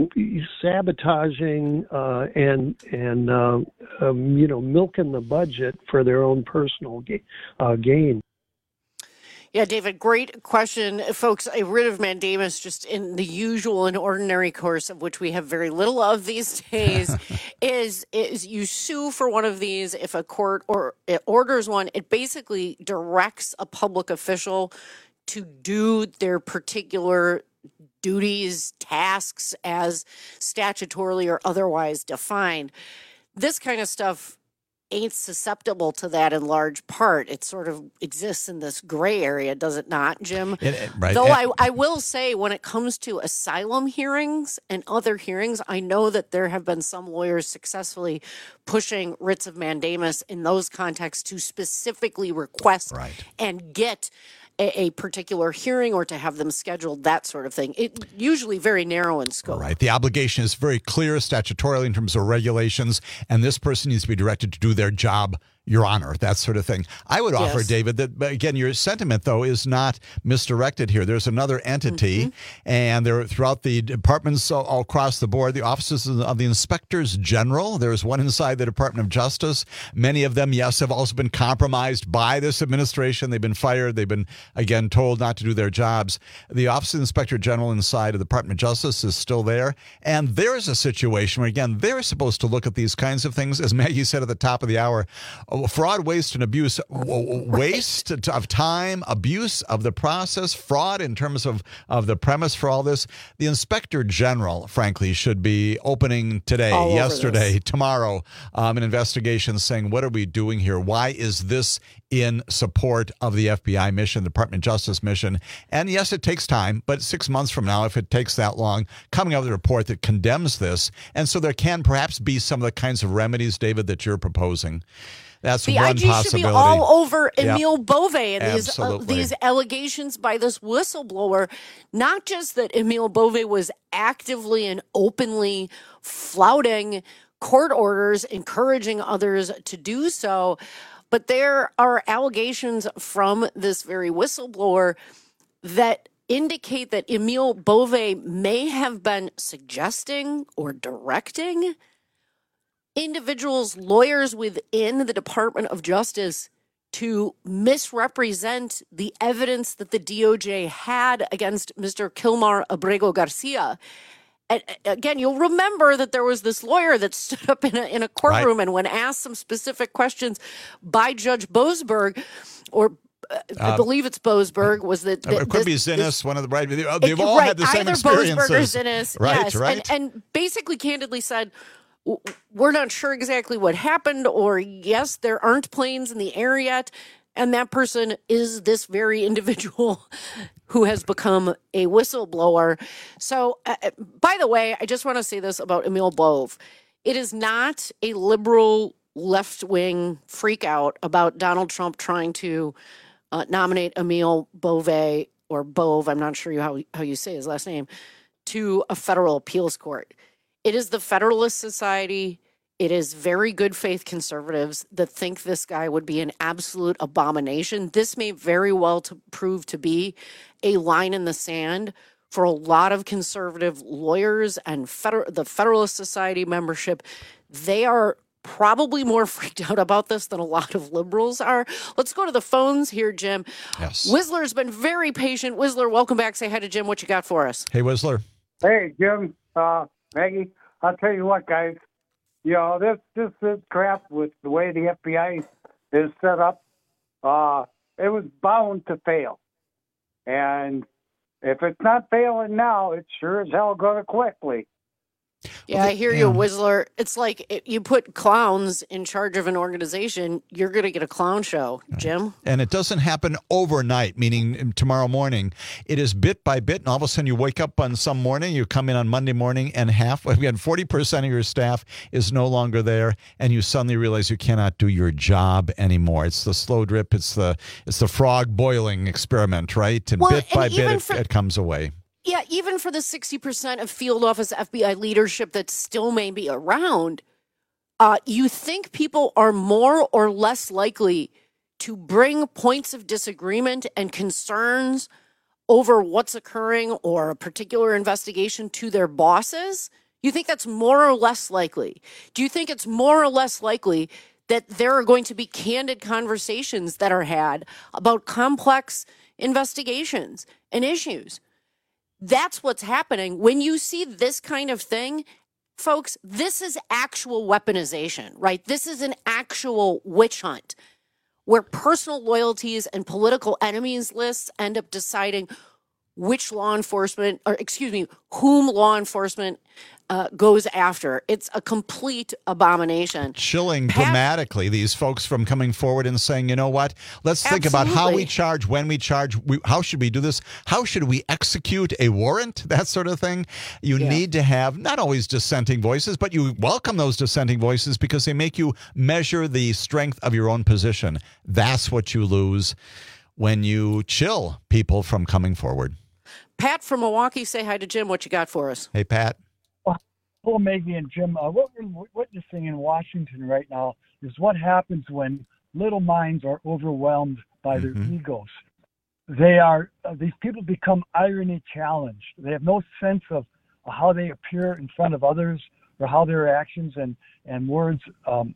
sabotaging uh, and and uh, um, you know milking the budget for their own personal ga- uh, gain. Yeah, David, great question. Folks, a writ of mandamus, just in the usual and ordinary course of which we have very little of these days, is is you sue for one of these. If a court or it orders one, it basically directs a public official to do their particular duties, tasks as statutorily or otherwise defined. This kind of stuff ain't susceptible to that in large part. It sort of exists in this gray area, does it not, Jim? It, it, right. Though I, I will say, when it comes to asylum hearings and other hearings, I know that there have been some lawyers successfully pushing writs of mandamus in those contexts to specifically request right. and get a, a particular hearing or to have them scheduled, that sort of thing. It usually very narrow in scope. Right. The obligation is very clear statutorily in terms of regulations, and this person needs to be directed to do their job, Your Honor, that sort of thing. I would offer, yes. David, that, again, your sentiment, though, is not misdirected here. There's another entity, mm-hmm. and they're throughout the departments all, all across the board, the offices of the inspectors general. There's one inside the Department of Justice. Many of them, yes, have also been compromised by this administration. They've been fired. They've been, again, told not to do their jobs. The Office of the Inspector General inside of the Department of Justice is still there. And there is a situation where, again, they're supposed to look at these kinds of things. As Maggie said at the top of the hour, fraud, waste, and abuse, waste of time, abuse of the process, fraud in terms of, of the premise for all this. The Inspector General, frankly, should be opening today, all yesterday, tomorrow, um, an investigation saying, what are we doing here? Why is this in support of the F B I mission, the Department of Justice mission? And yes, it takes time, but six months from now, if it takes that long, coming out with a report that condemns this. And so there can perhaps be some of the kinds of remedies, David, that you're proposing. That's the one I G possibility. Should be all over Emile yep. Bove and these, uh, Absolutely. these allegations by this whistleblower. Not just that Emile Bove was actively and openly flouting court orders, encouraging others to do so, but there are allegations from this very whistleblower that indicate that Emile Bove may have been suggesting or directing individuals, lawyers within the Department of Justice to misrepresent the evidence that the D O J had against Mister Kilmar Abrego Garcia. And again, you'll remember that there was this lawyer that stood up in a, in a courtroom right. and when asked some specific questions by Judge Boasberg, or uh, I believe it's Boasberg, was that... that it could this, be Zinnes, this, one of the... Right, they've it, all right, had the same either experiences. Boasberg or Zinnes, right, yes, right. And, and basically candidly said, we're not sure exactly what happened, or yes, there aren't planes in the air yet. And that person is this very individual who has become a whistleblower. So, uh, by the way, I just want to say this about Emile Bove. It is not a liberal left-wing freak out about Donald Trump trying to uh, nominate Emile Bove, or Bove, I'm not sure how, how you say his last name, to a federal appeals court. It is the Federalist Society. It is very good faith conservatives that think this guy would be an absolute abomination. This may very well to prove to be a line in the sand for a lot of conservative lawyers and feder- the Federalist Society membership. They are probably more freaked out about this than a lot of liberals are. Let's go to the phones here, Jim. Yes. Whistler's been very patient. Whistler, welcome back. Say hi to Jim. What you got for us? Hey, Whistler. Hey, Jim, uh, Maggie, I'll tell you what, guys. You know, this, this, this crap with the way the F B I is set up, uh, it was bound to fail. And if it's not failing now, it's sure as hell going to quickly. Yeah, I hear you, Whistler. It's like it, you put clowns in charge of an organization, you're going to get a clown show, Jim. And it doesn't happen overnight, meaning tomorrow morning. It is bit by bit, and all of a sudden you wake up on some morning, you come in on Monday morning, and half, again, forty percent of your staff is no longer there, and you suddenly realize you cannot do your job anymore. It's the slow drip, it's the it's the frog boiling experiment, right? And Well, bit and by bit, even it, for- it comes away. Yeah, even for the sixty percent of field office F B I leadership that still may be around, uh, you think people are more or less likely to bring points of disagreement and concerns over what's occurring or a particular investigation to their bosses? You think that's more or less likely? Do you think it's more or less likely that there are going to be candid conversations that are had about complex investigations and issues? That's what's happening. When you see this kind of thing, folks, this is actual weaponization, right? This is an actual witch hunt where personal loyalties and political enemies lists end up deciding which law enforcement, or excuse me, whom law enforcement uh, goes after. It's a complete abomination. Chilling Pat- dramatically these folks from coming forward and saying, you know what, let's think about how Absolutely. we charge, when we charge, we, how should we do this? How should we execute a warrant? That sort of thing. You Yeah. need to have not always dissenting voices, but you welcome those dissenting voices because they make you measure the strength of your own position. That's what you lose when you chill people from coming forward. Pat from Milwaukee, say hi to Jim. What you got for us? Hey, Pat. Well, Maggie and Jim, uh, what we're witnessing in Washington right now is what happens when little minds are overwhelmed by their Mm-hmm. egos. They are uh, these people become irony challenged. They have no sense of how they appear in front of others or how their actions and and words um,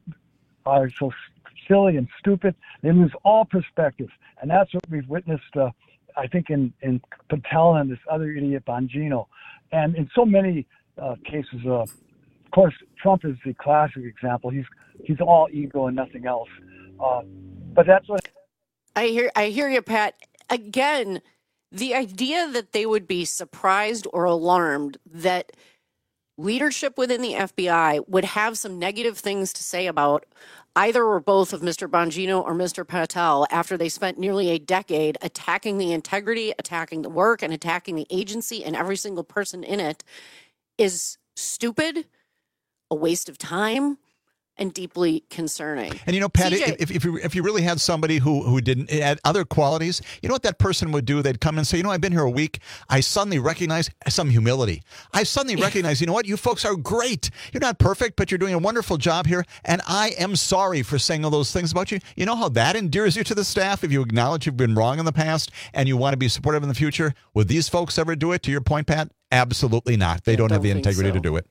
are so silly and stupid. They lose all perspective, and that's what we've witnessed. Uh, I think in in Patel and this other idiot Bongino, and in so many uh, cases. Uh, of course, Trump is the classic example. He's he's all ego and nothing else. Uh, but that's what I hear. I hear you, Pat. Again, the idea that they would be surprised or alarmed that leadership within the F B I would have some negative things to say about either or both of Mister Bongino or Mister Patel after they spent nearly a decade attacking the integrity, attacking the work, and attacking the agency and every single person in it is stupid, a waste of time, and deeply concerning. And you know, Pat, C J, if, if you if you really had somebody who who didn't had other qualities, you know what that person would do? They'd come and say, you know, I've been here a week. I suddenly recognize some humility. I suddenly recognize, you know what, you folks are great. You're not perfect, but you're doing a wonderful job here. And I am sorry for saying all those things about you. You know how that endears you to the staff if you acknowledge you've been wrong in the past and you want to be supportive in the future? Would these folks ever do it? To your point, Pat, absolutely not. They don't, don't have the think integrity so. to do it.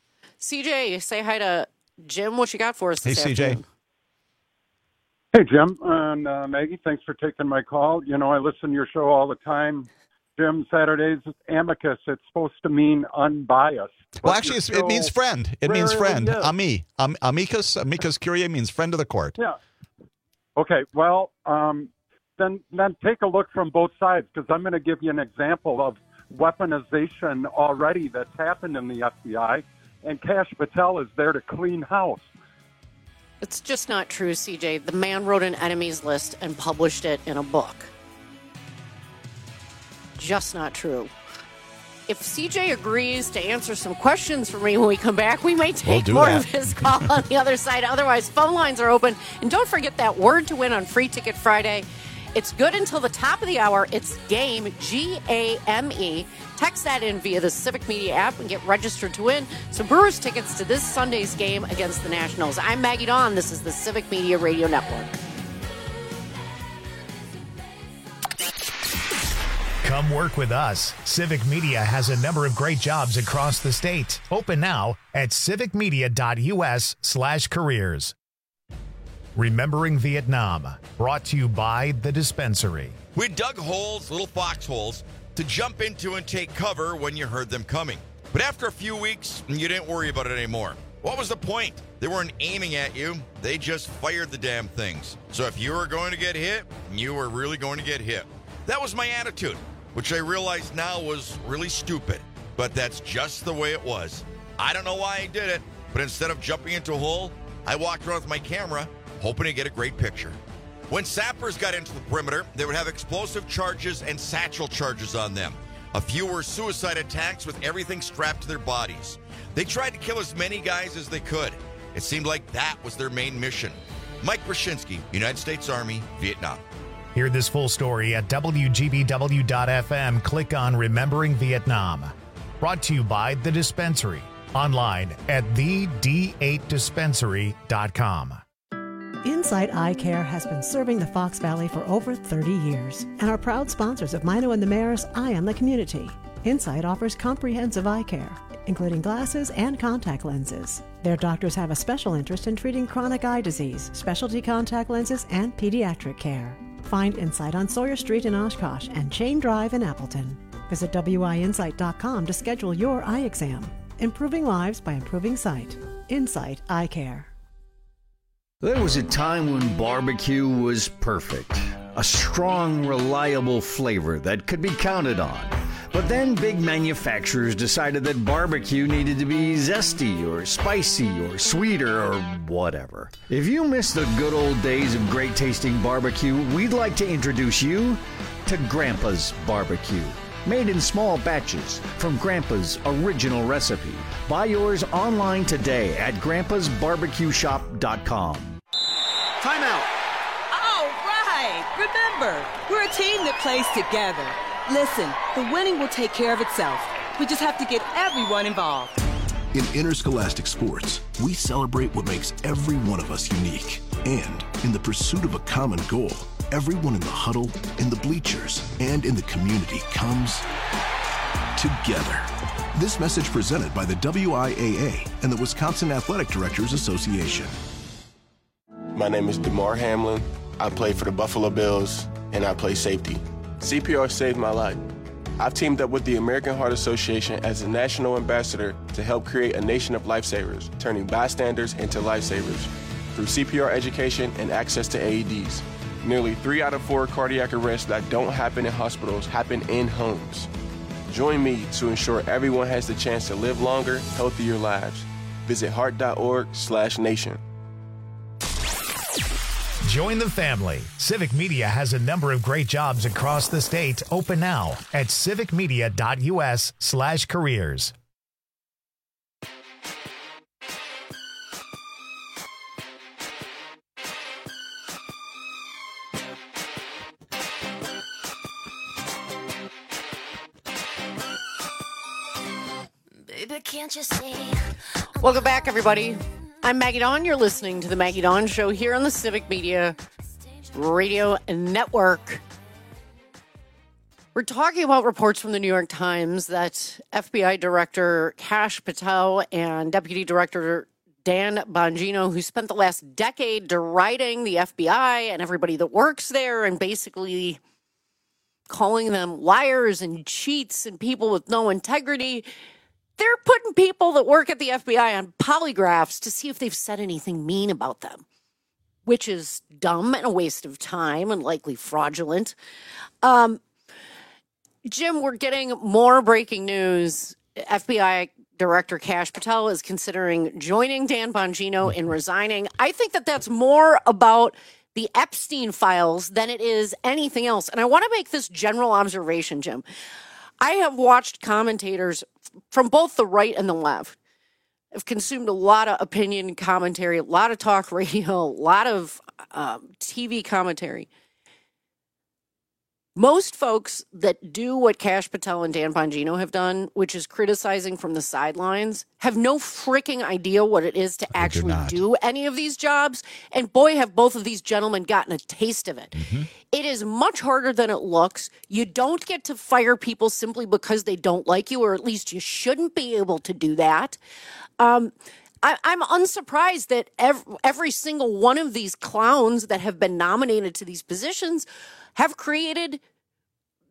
C J, say hi to Jim. What you got for us Hey, this C J. afternoon? Hey, Jim and uh, Maggie, thanks for taking my call. You know, I listen to your show all the time. Jim, Saturdays, amicus, it's supposed to mean unbiased. Well, But actually, your it's, it means show friend. It means rarely friend. is. Ami. Am, amicus, amicus curiae means friend of the court. Yeah. Okay, well, um, then then take a look from both sides, because I'm going to give you an example of weaponization already that's happened in the F B I, and Kash Patel is there to clean house. It's just not true, C J. The man wrote an enemies list and published it in a book. Just not true. If C J agrees to answer some questions for me when we come back, we may We'll take do more that. of his call on the other side. Otherwise, phone lines are open. And don't forget that word to win on Free Ticket Friday. It's good until the top of the hour. It's GAME, G A M E. Text that in via the Civic Media app and get registered to win some Brewers tickets to this Sunday's game against the Nationals. I'm Maggie Dawn. This is the Civic Media Radio Network. Come work with us. Civic Media has a number of great jobs across the state. Open now at civicmedia.us slash careers. Remembering Vietnam, brought to you by The Dispensary. We dug holes, little foxholes, to jump into and take cover when you heard them coming. But after a few weeks, you didn't worry about it anymore. What was the point? They weren't aiming at you. They just fired the damn things. So if you were going to get hit, you were really going to get hit. That was my attitude, which I realize now was really stupid. But that's just the way it was. I don't know why I did it, but instead of jumping into a hole, I walked around with my camera, hoping to get a great picture. When sappers got into the perimeter, they would have explosive charges and satchel charges on them. A few were suicide attacks with everything strapped to their bodies. They tried to kill as many guys as they could. It seemed like that was their main mission. Mike Brzezinski, United States Army, Vietnam. Hear this full story at W G B W dot F M. Click on Remembering Vietnam. Brought to you by The Dispensary. Online at the D eight dispensary dot com. Insight Eye Care has been serving the Fox Valley for over thirty years and are proud sponsors of Mino and the Mayor's Eye on the Community. Insight offers comprehensive eye care, including glasses and contact lenses. Their doctors have a special interest in treating chronic eye disease, specialty contact lenses, and pediatric care. Find Insight on Sawyer Street in Oshkosh and Chain Drive in Appleton. Visit W I insight dot com to schedule your eye exam. Improving lives by improving sight. Insight Eye Care. There was a time when barbecue was perfect. A strong, reliable flavor that could be counted on. But then big manufacturers decided that barbecue needed to be zesty or spicy or sweeter or whatever. If you miss the good old days of great tasting barbecue, we'd like to introduce you to Grandpa's Barbecue. Made in small batches from Grandpa's original recipe. Buy yours online today at grandpas barbecue shop dot com. Timeout. All right. Remember, we're a team that plays together. Listen, the winning will take care of itself. We just have to get everyone involved. In interscholastic sports, we celebrate what makes every one of us unique. And in the pursuit of a common goal, everyone in the huddle, in the bleachers, and in the community comes together. This message presented by the W I A A and the Wisconsin Athletic Directors Association. My name is DeMar Hamlin. I play for the Buffalo Bills, and I play safety. C P R saved my life. I've teamed up with the American Heart Association as a national ambassador to help create a nation of lifesavers, turning bystanders into lifesavers through C P R education and access to A E Ds. Nearly three out of four cardiac arrests that don't happen in hospitals happen in homes. Join me to ensure everyone has the chance to live longer, healthier lives. Visit heart dot org slash nation. Join the family. Civic Media has a number of great jobs across the state open now at civic media dot U S slash careers. Baby, can't you see? Welcome back, everybody. I'm Maggie Dawn. You're listening to the Maggie Dawn Show here on the Civic Media Radio Network. We're talking about reports from the New York Times that F B I Director Kash Patel and Deputy Director Dan Bongino, who spent the last decade deriding the F B I and everybody that works there and basically calling them liars and cheats and people with no integrity, they're putting people that work at the F B I on polygraphs to see if they've said anything mean about them, which is dumb and a waste of time and likely fraudulent. Um, Jim, we're getting more breaking news. F B I Director Kash Patel is considering joining Dan Bongino in resigning. I think that that's more about the Epstein files than it is anything else. And I want to make this general observation, Jim. I have watched commentators from both the right and the left. I've consumed a lot of opinion commentary, a lot of talk radio, a lot of um, T V commentary. Most folks that do what Kash Patel and Dan Bongino have done, which is criticizing from the sidelines, have no freaking idea what it is to they actually do, do any of these jobs. And boy, have both of these gentlemen gotten a taste of it. Mm-hmm. It is much harder than it looks. You don't get to fire people simply because they don't like you, or at least you shouldn't be able to do that. Um, I, I'm unsurprised that every, every single one of these clowns that have been nominated to these positions have created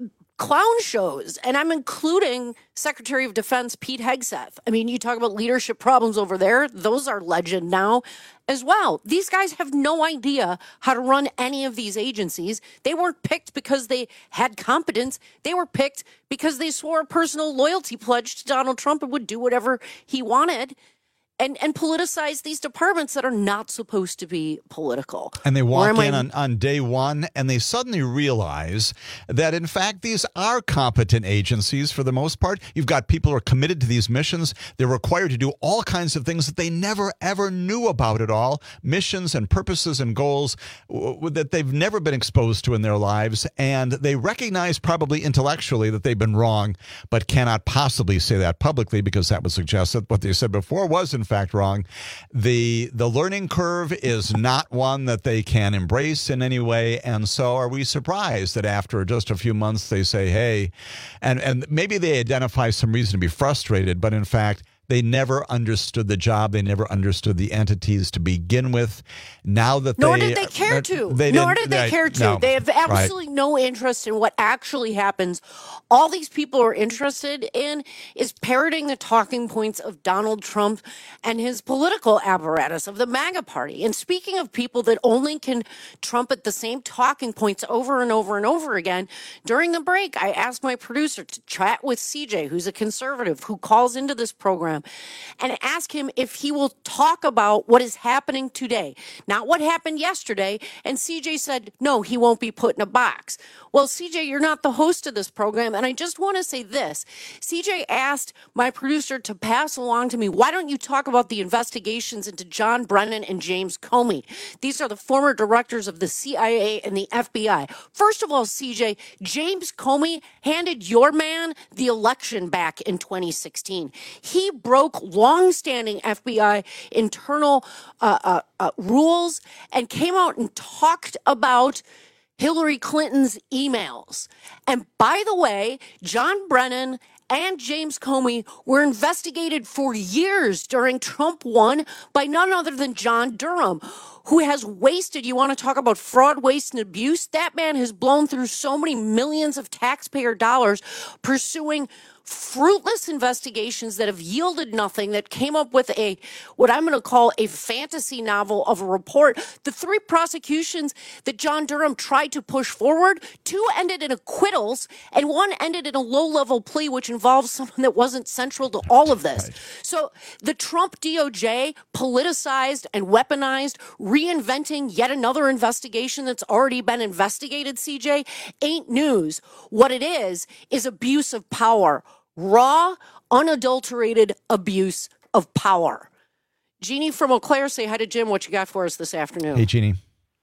clown shows, and I'm including Secretary of Defense Pete Hegseth. I mean, you talk about leadership problems over there. Those are legend now as well. These guys have no idea how to run any of these agencies. They weren't picked because they had competence. They were picked because they swore a personal loyalty pledge to Donald Trump and would do whatever he wanted. And, and politicize these departments that are not supposed to be political. And they walk in I... on, on day one and they suddenly realize that, in fact, these are competent agencies for the most part. You've got people who are committed to these missions. They're required to do all kinds of things that they never, ever knew about at all. Missions and purposes and goals w- that they've never been exposed to in their lives. And they recognize probably intellectually that they've been wrong, but cannot possibly say that publicly because that would suggest that what they said before was, in fact, wrong. The the learning curve is not one that they can embrace in any way. And so are we surprised that after just a few months they say, hey, and, and maybe they identify some reason to be frustrated, but in fact, they never understood the job. They never understood the entities to begin with. Now that Nor they... did they care uh, to. They Nor did they they, care to. No, they have absolutely right. no interest in what actually happens. All these people are interested in is parroting the talking points of Donald Trump and his political apparatus of the MAGA party. And speaking of people that only can trumpet the same talking points over and over and over again, during the break, I asked my producer to chat with C J, who's a conservative, who calls into this program, and ask him if he will talk about what is happening today, not what happened yesterday. And C J said, no, he won't be put in a box. Well, C J, you're not the host of this program. And I just want to say this. C J asked my producer to pass along to me, why don't you talk about the investigations into John Brennan and James Comey? These are the former directors of the C I A and the F B I. First of all, C J, James Comey handed your man the election back in twenty sixteen. He broke longstanding F B I internal uh, uh, uh, rules and came out and talked about Hillary Clinton's emails. And by the way, John Brennan and James Comey were investigated for years during Trump one by none other than John Durham, who has wasted, you want to talk about fraud, waste, and abuse? That man has blown through so many millions of taxpayer dollars pursuing fruitless investigations that have yielded nothing, that came up with a, what I'm going to call a fantasy novel of a report. The three prosecutions that John Durham tried to push forward, two ended in acquittals and one ended in a low-level plea, which involves someone that wasn't central to all of this. Right. So the Trump D O J politicized and weaponized, reinventing yet another investigation that's already been investigated, C J, ain't news. What it is, is abuse of power. Raw, unadulterated abuse of power. Jeannie from Eau Claire, say hi to Jim. What you got for us this afternoon? Hey, Jeannie.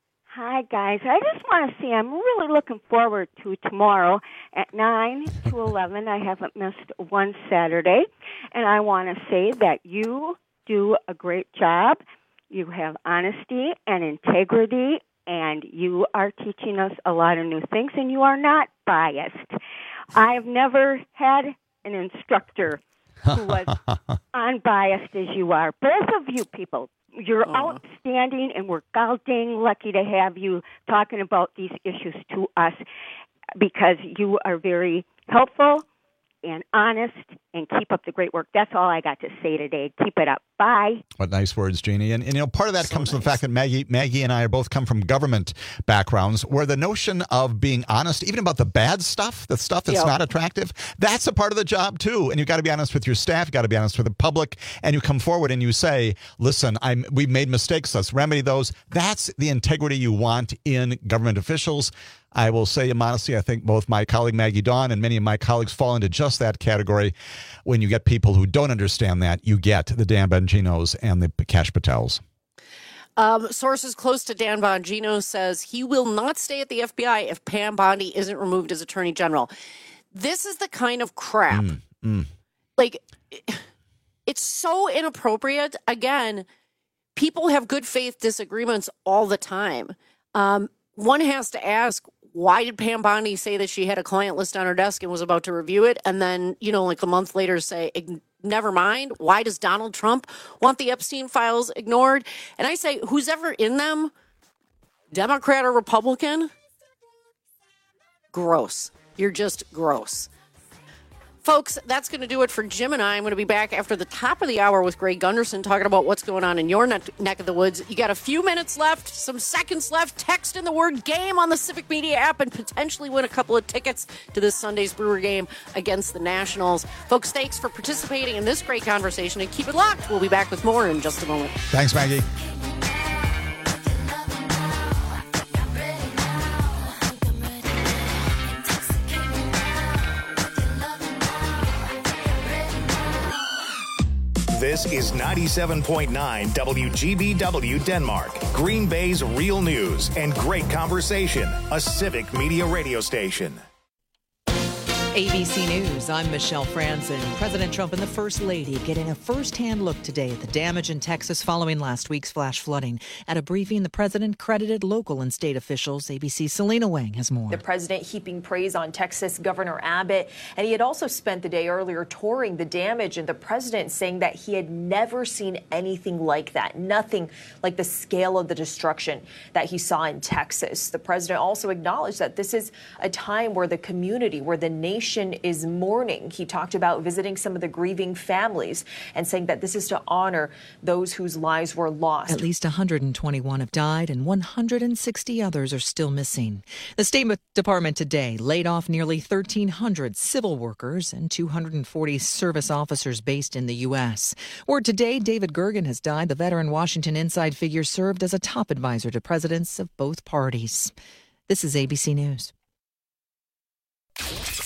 Hi, guys. I just want to say I'm really looking forward to tomorrow at nine to eleven. I haven't missed one Saturday. And I want to say that you do a great job. You have honesty and integrity, and you are teaching us a lot of new things, and you are not biased. I've never had an instructor who was unbiased as you are. Both of you people, you're oh. outstanding, and we're goddamn lucky to have you talking about these issues to us because you are very helpful and honest, and keep up the great work. That's all I got to say today. Keep it up. Bye. What nice words, Jeannie. And, and you know, part of that so comes nice. from the fact that Maggie, Maggie and I are both come from government backgrounds where the notion of being honest, even about the bad stuff, the stuff that's yep. not attractive, that's a part of the job too. And you've got to be honest with your staff. You've got to be honest with the public. And you come forward and you say, listen, I'm, we've made mistakes. Let's remedy those. That's the integrity you want in government officials. I will say in modesty, I think both my colleague Maggie Dawn and many of my colleagues fall into just that category. When you get people who don't understand that, you get the Dan Bonginos and the Kash Patels. Um, sources close to Dan Bongino says he will not stay at the F B I if Pam Bondi isn't removed as Attorney General. This is the kind of crap. Mm, mm. Like, it's so inappropriate. Again, people have good faith disagreements all the time. Um, one has to ask, why did Pam Bondi say that she had a client list on her desk and was about to review it? And then, you know, like a month later say, never mind. Why does Donald Trump want the Epstein files ignored? And I say, who's ever in them, Democrat or Republican? Gross. You're just gross. Folks, that's going to do it for Jim and I. I'm going to be back after the top of the hour with Greg Gunderson talking about what's going on in your neck, neck of the woods. You got a few minutes left, some seconds left. Text in the word game on the Civic Media app and potentially win a couple of tickets to this Sunday's Brewer game against the Nationals. Folks, thanks for participating in this great conversation and keep it locked. We'll be back with more in just a moment. Thanks, Maggie. This is ninety-seven point nine W G B W Denmark, Green Bay's real news and great conversation, a Civic Media radio station. A B C News, I'm Michelle Franzen. President Trump and the First Lady getting a first-hand look today at the damage in Texas following last week's flash flooding. At a briefing, the president credited local and state officials. A B C's Selena Wang has more. The president heaping praise on Texas Governor Abbott, and he had also spent the day earlier touring the damage, and the president saying that he had never seen anything like that, nothing like the scale of the destruction that he saw in Texas. The president also acknowledged that this is a time where the community, where the nation is mourning. He talked about visiting some of the grieving families and saying that this is to honor those whose lives were lost. At least one hundred twenty-one have died and one hundred sixty others are still missing. The State Department today laid off nearly thirteen hundred civil workers and two hundred forty service officers based in the U S. Word today, David Gergen has died. The veteran Washington Inside figure served as a top advisor to presidents of both parties. This is A B C News.